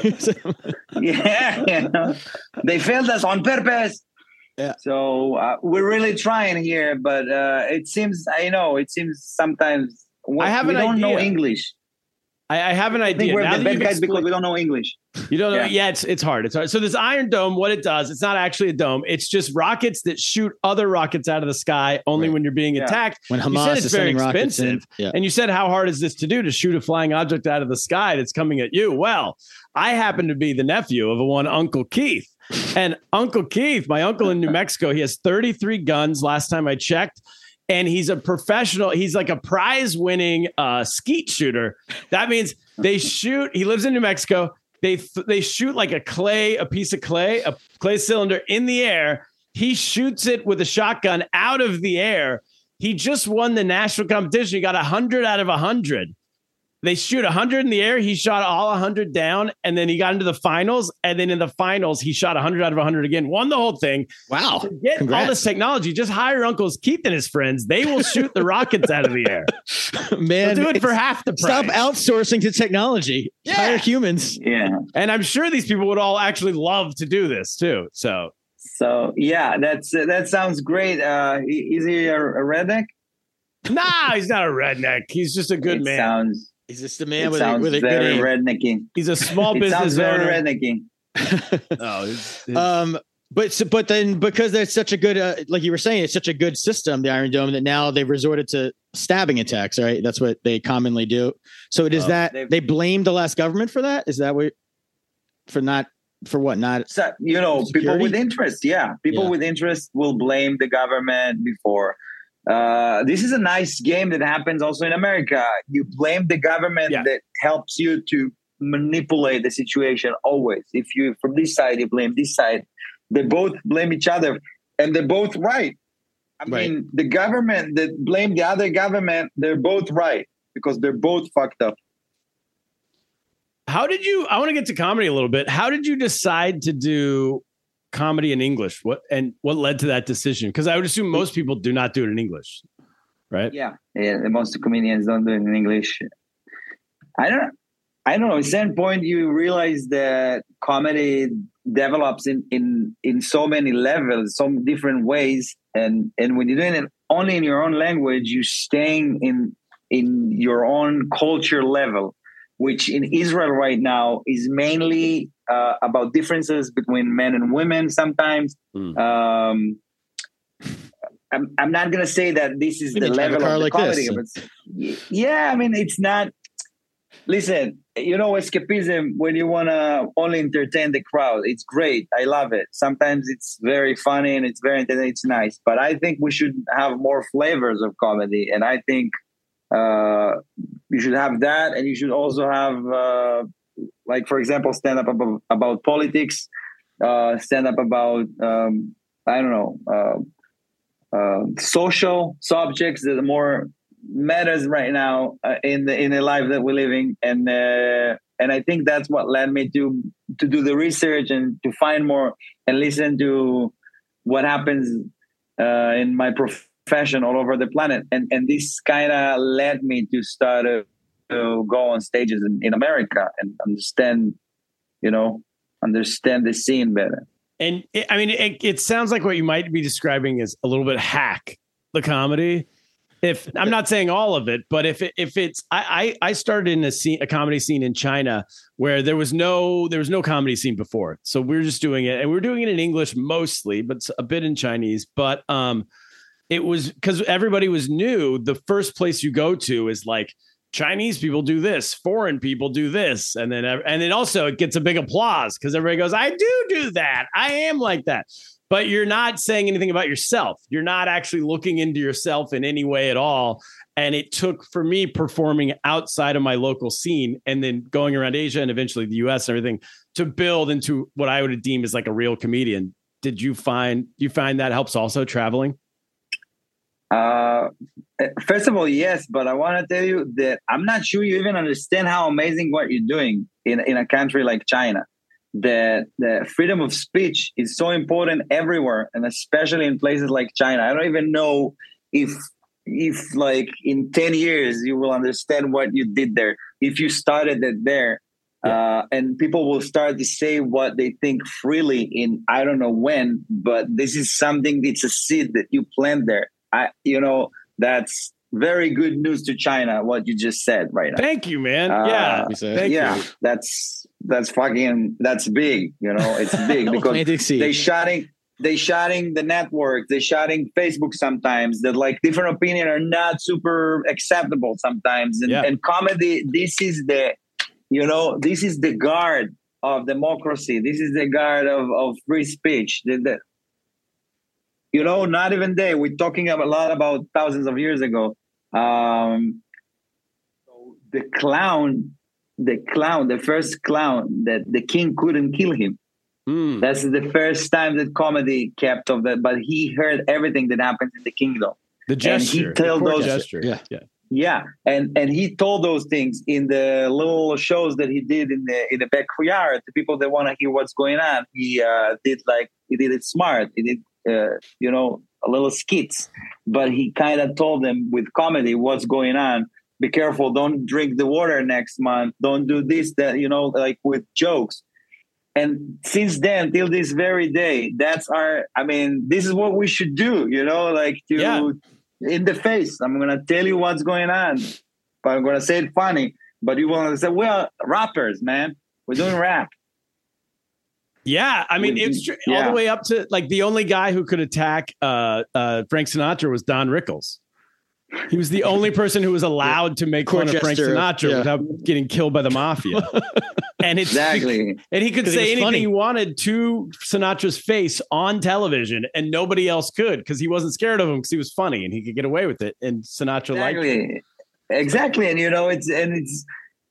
Yeah. You know? They failed us on purpose. Yeah. So uh, we're really trying here. But uh, it seems, I know, it seems sometimes we, I have we an don't know idea. English. I, I have an I idea. think we're Now the that bad you've guys because explained- we don't know English. You don't know. Yeah. Yeah, it's it's hard. It's hard. So this Iron Dome, what it does, it's not actually a dome. It's just rockets that shoot other rockets out of the sky only Right. when you're being Yeah. attacked. When You Hamas said it's is very sending rockets in. expensive. Yeah. And you said, how hard is this to do to shoot a flying object out of the sky that's coming at you? Well, I happen to be the nephew of a one Uncle Keith. And Uncle Keith, my uncle in New Mexico, he has thirty-three guns last time I checked. And he's a professional. He's like a prize winning uh, skeet shooter. That means they shoot. He lives in New Mexico. They th- they shoot like a clay, a piece of clay, a clay cylinder in the air. He shoots it with a shotgun out of the air. He just won the national competition. He got one hundred out of one hundred. They shoot one hundred in the air. He shot all one hundred down, and then he got into the finals. And then in the finals, he shot one hundred out of one hundred again, won the whole thing. Wow. To get Congrats. all this technology, just hire Uncles Keith and his friends. They will shoot the rockets out of the air. Man, They'll do it for it's- half the price. Stop outsourcing to technology. Yeah. Hire humans. Yeah. And I'm sure these people would all actually love to do this too. So So yeah, that's uh, that sounds great. Uh, i- is he a, a redneck? nah, he's not a redneck. He's just a good it man. Sounds, Is this the man it with a, sounds with a good very aim? rednecky. He's a small It business sounds very owner. rednecky. Oh, it's- it's- Um, but so, but then because there's such a good, uh, like you were saying, it's such a good system, the Iron Dome, that now they've resorted to stabbing attacks. Right, that's what they commonly do. So it is Oh, that they've- they blame the last government for that. Is that what for not for what not? So you know, Security? people with interest, yeah, people Yeah. with interest will blame the government before uh, this is a nice game that happens also in America. You blame the government Yeah. that helps you to manipulate the situation always. If you from this side, you blame this side. They both blame each other, and they're both right. I Right. mean, the government that blame the other government, they're both right because they're both fucked up. How did you? I want to get to comedy a little bit. How did you decide to do comedy in English? What and what led to that decision? Because I would assume most people do not do it in English, right? Yeah, yeah. Most comedians don't do it in English. I don't. I don't know. At some point, you realize that comedy develops in in in so many levels, so different ways, and and when you're doing it only in your own language, you're staying in in your own culture level, which in Israel right now is mainly uh, about differences between men and women. Sometimes. Mm. Um, I'm, I'm not going to say that this is Maybe the drive a level car of the like comedy. this. But yeah, I mean, it's not. Listen, you know, escapism, when you want to only entertain the crowd, it's great. I love it. Sometimes it's very funny and it's very entertaining. It's nice. But I think we should have more flavors of comedy. And I think uh, you should have that. And you should also have, uh, like, for example, stand up about, about politics, uh, stand up about, um, I don't know, uh, Uh, social subjects that are more matters right now uh, in the in the life that we're living, and uh, and I think that's what led me to to do the research and to find more and listen to what happens uh, in my profession all over the planet, and and this kind of led me to start uh, to go on stages in, in America and understand, you know, understand the scene better. And it, I mean, it, it sounds like what you might be describing is a little bit hack the comedy. If I'm not saying all of it, but if it, if it's, I, I I started in a scene, a comedy scene in China where there was no there was no comedy scene before, so we we're just doing it, and we we're doing it in English mostly, but a bit in Chinese. But um, it was because everybody was new. The first place you go to is like, Chinese people do this, foreign people do this. And then, and then also it gets a big applause because everybody goes, I do do that. I am like that. But you're not saying anything about yourself. You're not actually looking into yourself in any way at all. And it took for me performing outside of my local scene and then going around Asia and eventually the U S and everything to build into what I would deem as like a real comedian. Did you find, do you find that helps also traveling? Uh, first of all, yes, but I want to tell you that I'm not sure you even understand how amazing what you're doing in, in a country like China. That the freedom of speech is so important everywhere, and especially in places like China. I don't even know if if like in ten years you will understand what you did there. If you started it there, yeah. uh, and people will start to say what they think freely in I don't know when, but this is something. It's a seed that you plant there. I, you know, that's very good news to China. What you just said right now. Thank you, man. Uh, yeah, thank yeah, you. that's that's fucking that's big. You know, it's big because they shutting they shutting the network. They shutting Facebook sometimes. That like different opinion are not super acceptable sometimes. And, yeah. and comedy, this is the, you know, this is the guard of democracy. This is the guard of of free speech. The, the, You know, not even they. We're talking a lot about thousands of years ago. Um, so the clown, the clown, the first clown that the king couldn't kill him. Mm. That's the first time that comedy kept of that. But he heard everything that happens in the kingdom. The gesture, and he told those gesture. Yeah, yeah, yeah. And and he told those things in the little shows that he did in the in the backyard. The people that want to hear what's going on, he uh, did like he did it smart. He did. Uh, you know, a little skits, but he kind of told them with comedy what's going on. Be careful, don't drink the water next month. Don't do this, that, you know, like with jokes. And since then, till this very day, that's our, I mean, this is what we should do, you know, like to, yeah. in the face. I'm going to tell you what's going on, but I'm going to say it funny, but you will say, well, rappers, man, we're doing rap. Yeah, I mean, it's tr- yeah. all the way up to like the only guy who could attack uh, uh, Frank Sinatra was Don Rickles. He was the only person who was allowed to make fun of Frank Sinatra yeah. without getting killed by the mafia. And it's exactly. And he could say he anything funny. he wanted to Sinatra's face on television, and nobody else could because he wasn't scared of him because he was funny and he could get away with it. And Sinatra exactly. liked it. Exactly. And you know, it's and it's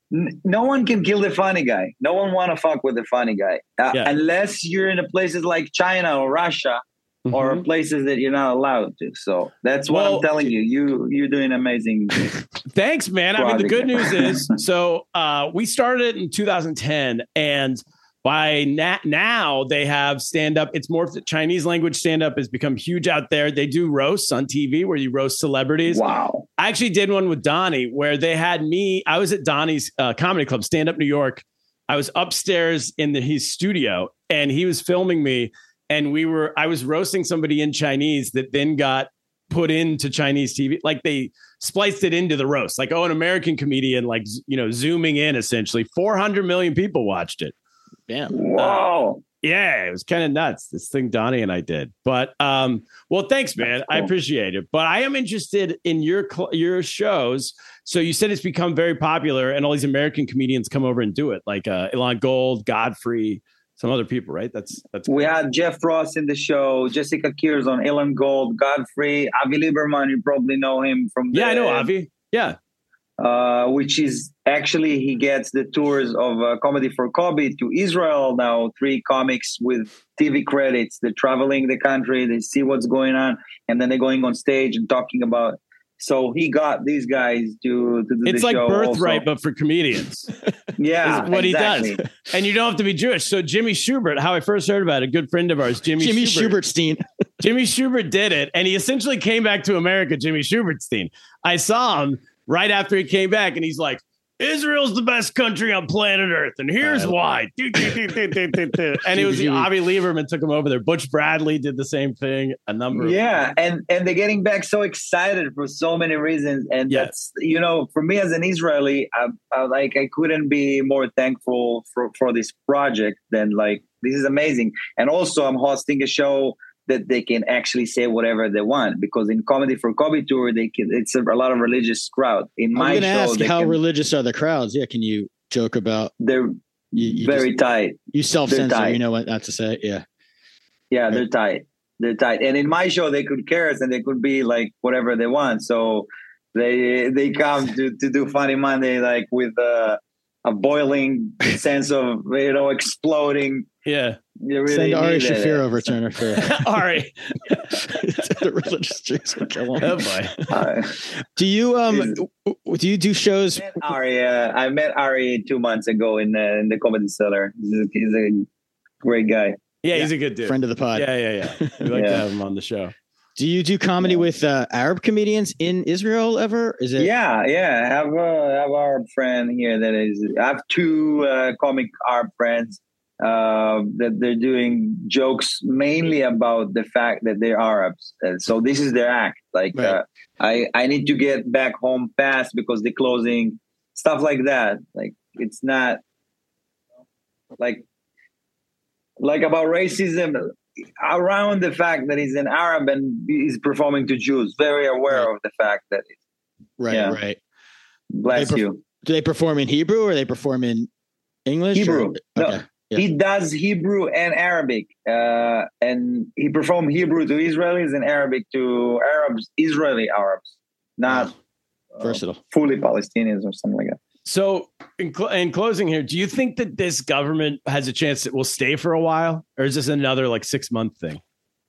no one can kill the funny guy. No one want to fuck with the funny guy uh, yeah. unless you're in places like China or Russia. Mm-hmm. Or places that you're not allowed to. So that's what well, I'm telling you. You you're doing amazing. Thanks, man. I mean, the good news is, so uh, we started it in two thousand ten, and by na- now they have stand up. It's more Chinese language stand up has become huge out there. They do roasts on T V where you roast celebrities. Wow. I actually did one with Donnie where they had me. I was at Donnie's uh, comedy club, Stand Up New York. I was upstairs in the, his studio, and he was filming me. And we were, I was roasting somebody in Chinese that then got put into Chinese T V. Like they spliced it into the roast. Like, oh, an American comedian, like, you know, zooming in essentially. four hundred million people watched it. Damn. Wow. Uh, yeah, it was kind of nuts. This thing Donnie and I did. But, um, well, thanks, man. Cool. I appreciate it. But I am interested in your, cl- your shows. So you said it's become very popular and all these American comedians come over and do it. Like uh, Ilan Gold, Godfrey, some other people, right? That's that's. We had Jeff Ross in the show, Jessica Curzon, Ilan Gold, Godfrey, Avi Lieberman. You probably know him from. The, yeah, I know Avi. Yeah, uh, which is actually he gets the tours of uh, Comedy for Kobe to Israel now. Three comics with T V credits. They're traveling the country. They see what's going on, and then they're going on stage and talking about. So he got these guys to, to do it's the like show Birthright, also. but for comedians. Yeah, is what exactly. he does. And you don't have to be Jewish. So Jimmy Schubert, how I first heard about it, a good friend of ours, Jimmy, Jimmy Schubert. Schubertstein. Jimmy Schubert did it, and he essentially came back to America, Jimmy Schubertstein. I saw him right after he came back, and he's like, Israel's the best country on planet Earth, and here's uh, why. And it was Avi Lieberman took him over there. Butch Bradley did the same thing. A number of yeah, and and they're getting back so excited for so many reasons. And yeah. that's you know, for me as an Israeli, I, I, like I couldn't be more thankful for for this project than like this is amazing. And also, I'm hosting a show that they can actually say whatever they want because in Comedy for Kobe tour, they can. It's a, a lot of religious crowd. In my I'm show, ask how can, religious are the crowds? Yeah, can you joke about? They're you, you very just, tight. You self-censor. You know what not to say. Yeah, yeah, right. they're tight. They're tight. And in my show, they could curse and they could be like whatever they want. So they they come to to do Funny Monday like with a, a boiling sense of you know exploding. Yeah. You really Send Ari Shafir it. over, Turner. For Ari. The religious Jews will kill him. Oh boy. Uh, do you um do you do shows? I met Ari, uh, I met Ari two months ago in uh, in the Comedy Cellar. He's a, he's a great guy. Yeah, he's a good dude. Friend of the pod. Yeah, yeah, yeah. We like yeah. to have him on the show. Do you do comedy with uh, Arab comedians in Israel ever? Is it? Yeah, yeah. I have a I have a Arab friend here that is. I have two uh, comic Arab friends. Uh, that they're doing jokes mainly about the fact that they're Arabs. And so this is their act. Like, right. uh, I, I need to get back home fast because they're closing, stuff like that. Like, it's not like, like about racism around the fact that he's an Arab and he's performing to Jews, very aware right. of the fact that. Right, yeah. right. Bless perf- you. Do they perform in Hebrew or they perform in English? Hebrew. Or? Okay. No. Yeah. He does Hebrew and Arabic, uh, and he performed Hebrew to Israelis and Arabic to Arabs, Israeli Arabs, not wow. versatile, uh, fully Palestinians or something like that. So, in, cl- in closing here, do you think that this government has a chance that will stay for a while, or is this another like six month thing?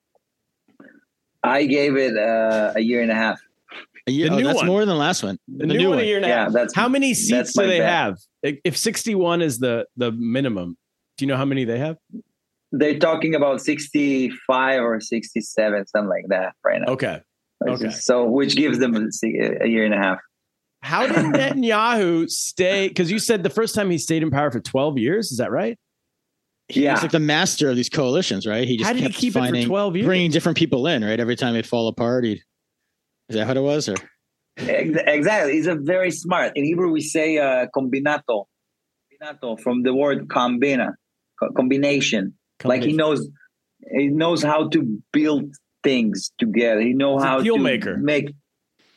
I gave it uh, a year and a half. A year, the oh, new that's one. more than the last one. The, the new, new one, one, a year and a yeah, half. That's, how many seats do they bet. have? If sixty-one is the the minimum, do you know how many they have? They're talking about sixty-five or sixty-seven, something like that right now. Okay. Okay. So, which gives them a year and a half. How did Netanyahu stay? Because you said the first time he stayed in power for twelve years. Is that right? He yeah. was like the master of these coalitions, right? He just How did kept he keep finding, it for twelve years? Bringing different people in, right? Every time it'd fall apart, he'd, is that what it was? Or exactly. He's a very smart. In Hebrew, we say uh, combinato. Combinato from the word combina, co- combination. combination. Like he knows, he knows how to build things together. He knows He's how a deal to maker. make.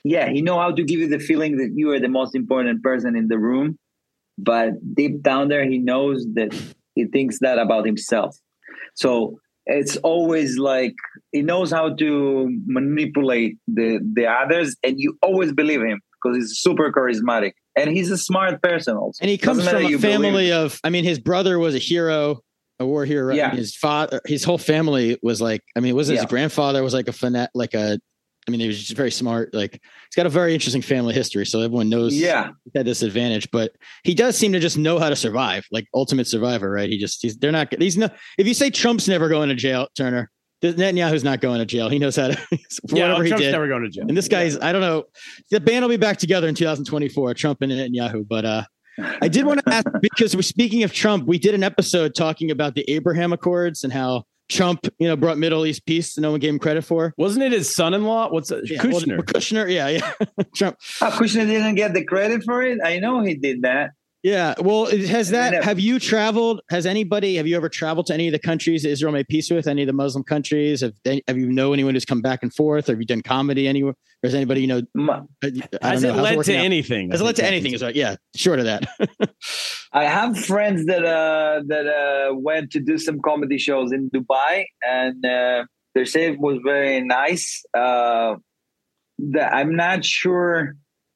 yeah, he know how to give you the feeling that you are the most important person in the room, but deep down there, he knows that he thinks that about himself. So it's always like he knows how to manipulate the the others, and you always believe him because he's super charismatic and he's a smart person also. And he comes Doesn't from matter a you family believe- of, I mean, his brother was a hero, a war hero. Yeah. And his father, his whole family was like, I mean, was his Yeah. grandfather was like a fanatic, like a, I mean, he was just very smart. Like he's got a very interesting family history. So everyone knows Yeah. he had this advantage, but he does seem to just know how to survive, like ultimate survivor, right? He just, he's, they're not, he's no, if you say Trump's never going to jail, Turner, Netanyahu's not going to jail. He knows how to, Yeah, whatever he Trump's did. never going to jail. And this guy's, I don't know, the band will be back together in two thousand twenty-four, Trump and Netanyahu. But uh, I did want to ask, because we're speaking of Trump, we did an episode talking about the Abraham Accords and how Trump, you know, brought Middle East peace that no one gave him credit for. Wasn't it his son-in-law? What's it? Yeah, Kushner. well, Kushner, yeah, yeah. Trump. Oh, Kushner didn't get the credit for it. I know he did that. Yeah. Well, it- has I that, mean, have you traveled? Has anybody, have you ever traveled to any of the countries that Israel made peace with? Any of the Muslim countries? Have, they, have you know anyone who's come back and forth? Or have you done comedy anywhere? Or has anybody, you know, My- I don't Has know, it how's led to working out? anything? Has it led to anything? Is right. Yeah. Short of that. I have friends that uh, that uh, went to do some comedy shows in Dubai, and uh, their save was very nice. Uh, the, I'm not sure.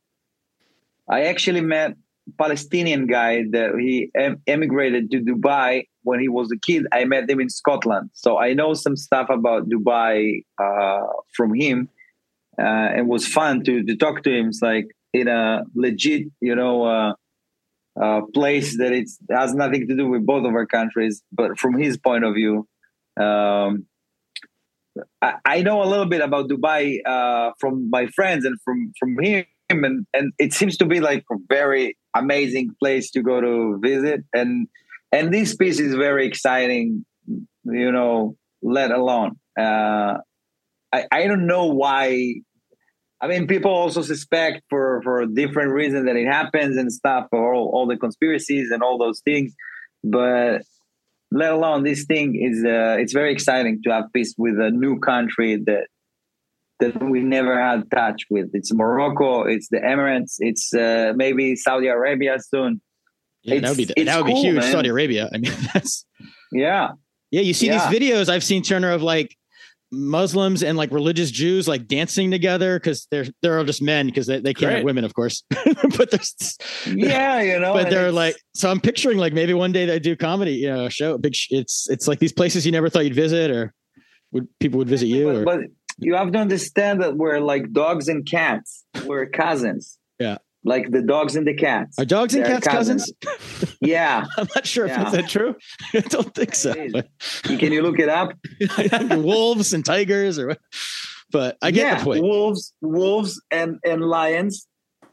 I actually met a Palestinian guy that he em- emigrated to Dubai when he was a kid. I met him in Scotland, so I know some stuff about Dubai uh, from him. Uh, it was fun to to talk to him. It's like in a legit, you know. Uh, Uh, place that it has nothing to do with both of our countries, but from his point of view, um, I, I know a little bit about Dubai uh, from my friends and from from him, and and it seems to be like a very amazing place to go to visit, and and this piece is very exciting, you know. Let alone, uh, I I don't know why. I mean, people also suspect for, for different reasons that it happens and stuff, or all, all the conspiracies and all those things. But let alone this thing is, uh, it's very exciting to have peace with a new country that that we never had touch with. It's Morocco, it's the Emirates, it's uh, maybe Saudi Arabia soon. Yeah, that would be It's- that would it's be cool, huge. man. Saudi Arabia. I mean, that's Yeah. yeah. You see Yeah. these videos I've seen, Turner, of like Muslims and like religious Jews like dancing together because they're they're all just men because they, they can't have Great. women, of course. But there's Yeah, you know. but and they're it's- like, so I'm picturing like maybe one day they do comedy, you know, a show, a big. Sh- it's it's like these places you never thought you'd visit, or would people would visit you, but, or but you have to understand that we're like dogs and cats. We're cousins. Yeah. Like the dogs and the cats. are dogs and They're cats cousins? Yeah. I'm not sure Yeah. if that's true. I don't think so. It is. But Can you look it up? wolves and tigers, or what? But I get yeah, the point. Wolves, wolves, and and lions.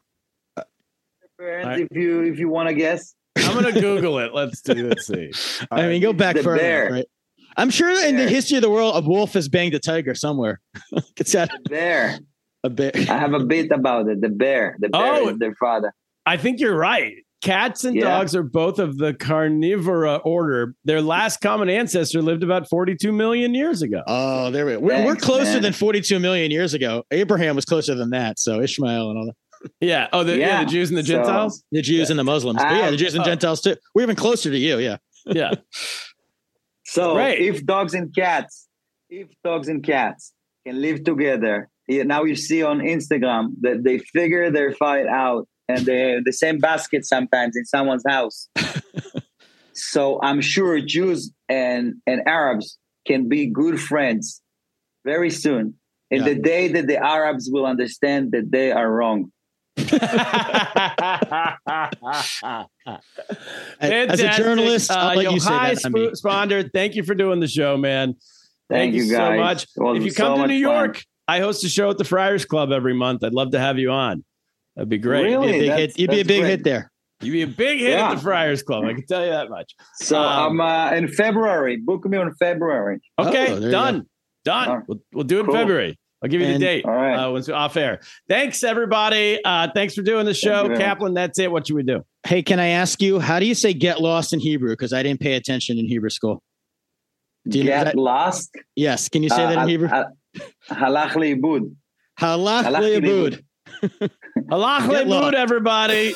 right. If you if you want to guess, I'm gonna Google it. Let's do. Let's see. All I mean, go back The further, bear. right? I'm sure in the Bear. history of the world, a wolf has banged a tiger somewhere. It's got the bear. a bit. I have a bit about it. The bear. The bear Oh. is their father. I think you're right. Cats and Yeah. dogs are both of the carnivora order. Their last common ancestor lived about forty-two million years ago. Oh, there we go. We're, we're Thanks, closer man. than forty-two million years ago. Abraham was closer than that. So Ishmael and all that. Yeah. Oh, the, yeah. Yeah. the Jews and the So- Gentiles. The Jews and the Muslims. But yeah, the Um, Jews and oh. Gentiles too. We're even closer to you. Yeah. Yeah. So Right. if dogs and cats, if dogs and cats can live together, yeah, now you see on Instagram that they figure their fight out, and they have the same basket sometimes in someone's house. So I'm sure Jews and, and Arabs can be good friends very soon. In Yeah. the day that the Arabs will understand that they are wrong. As a journalist, Uh, I'll let you say Yochai that. I mean, Sp- Sponder, thank you for doing the show, man. Thank you, so guys. much. It was If you so come to much New fun. York, I host a show at the Friars Club every month. I'd love to have you on. That'd be great. Really? you'd be a big That's- hit. You'd be a that's big great. hit there. You'd be a big hit Yeah. at the Friars Club. I can tell you that much. So Um, I'm uh, in February. Book me on February. Okay, Oh, there you done. Done. All right. We'll, we'll do it Cool. in February. I'll give you And- the date. All right. Uh, once we're off air. Thanks, everybody. Uh, thanks for doing the show. you very Kaplan, that's it. What should we do? Hey, can I ask you, how do you say get lost in Hebrew? Because I didn't pay attention in Hebrew school. Do you know Get that? lost. Yes. Can you say that in Uh, Hebrew? uh, Halach leibud. Halach halach le'abud. Halach mood, everybody.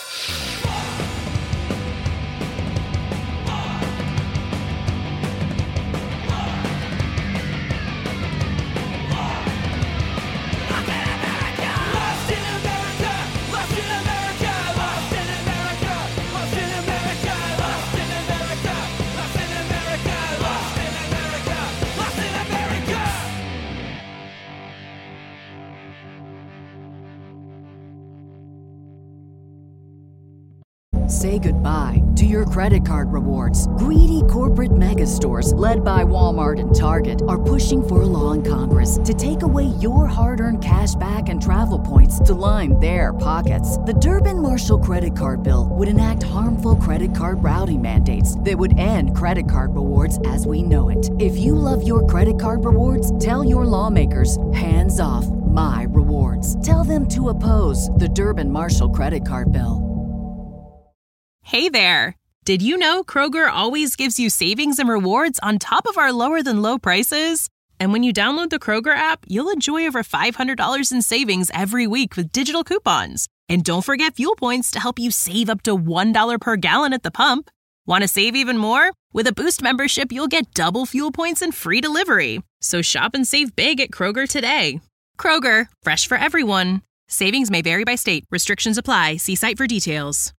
Say goodbye to your credit card rewards. Greedy corporate mega stores, led by Walmart and Target, are pushing for a law in Congress to take away your hard-earned cash back and travel points to line their pockets. The Durbin-Marshall credit card bill would enact harmful credit card routing mandates that would end credit card rewards as we know it. If you love your credit card rewards, tell your lawmakers, hands off my rewards. Tell them to oppose the Durbin-Marshall credit card bill. Hey there! Did you know Kroger always gives you savings and rewards on top of our lower than low prices? And when you download the Kroger app, you'll enjoy over five hundred dollars in savings every week with digital coupons. And don't forget fuel points to help you save up to one dollar per gallon at the pump. Want to save even more? With a Boost membership, you'll get double fuel points and free delivery. So shop and save big at Kroger today. Kroger, fresh for everyone. Savings may vary by state. Restrictions apply. See site for details.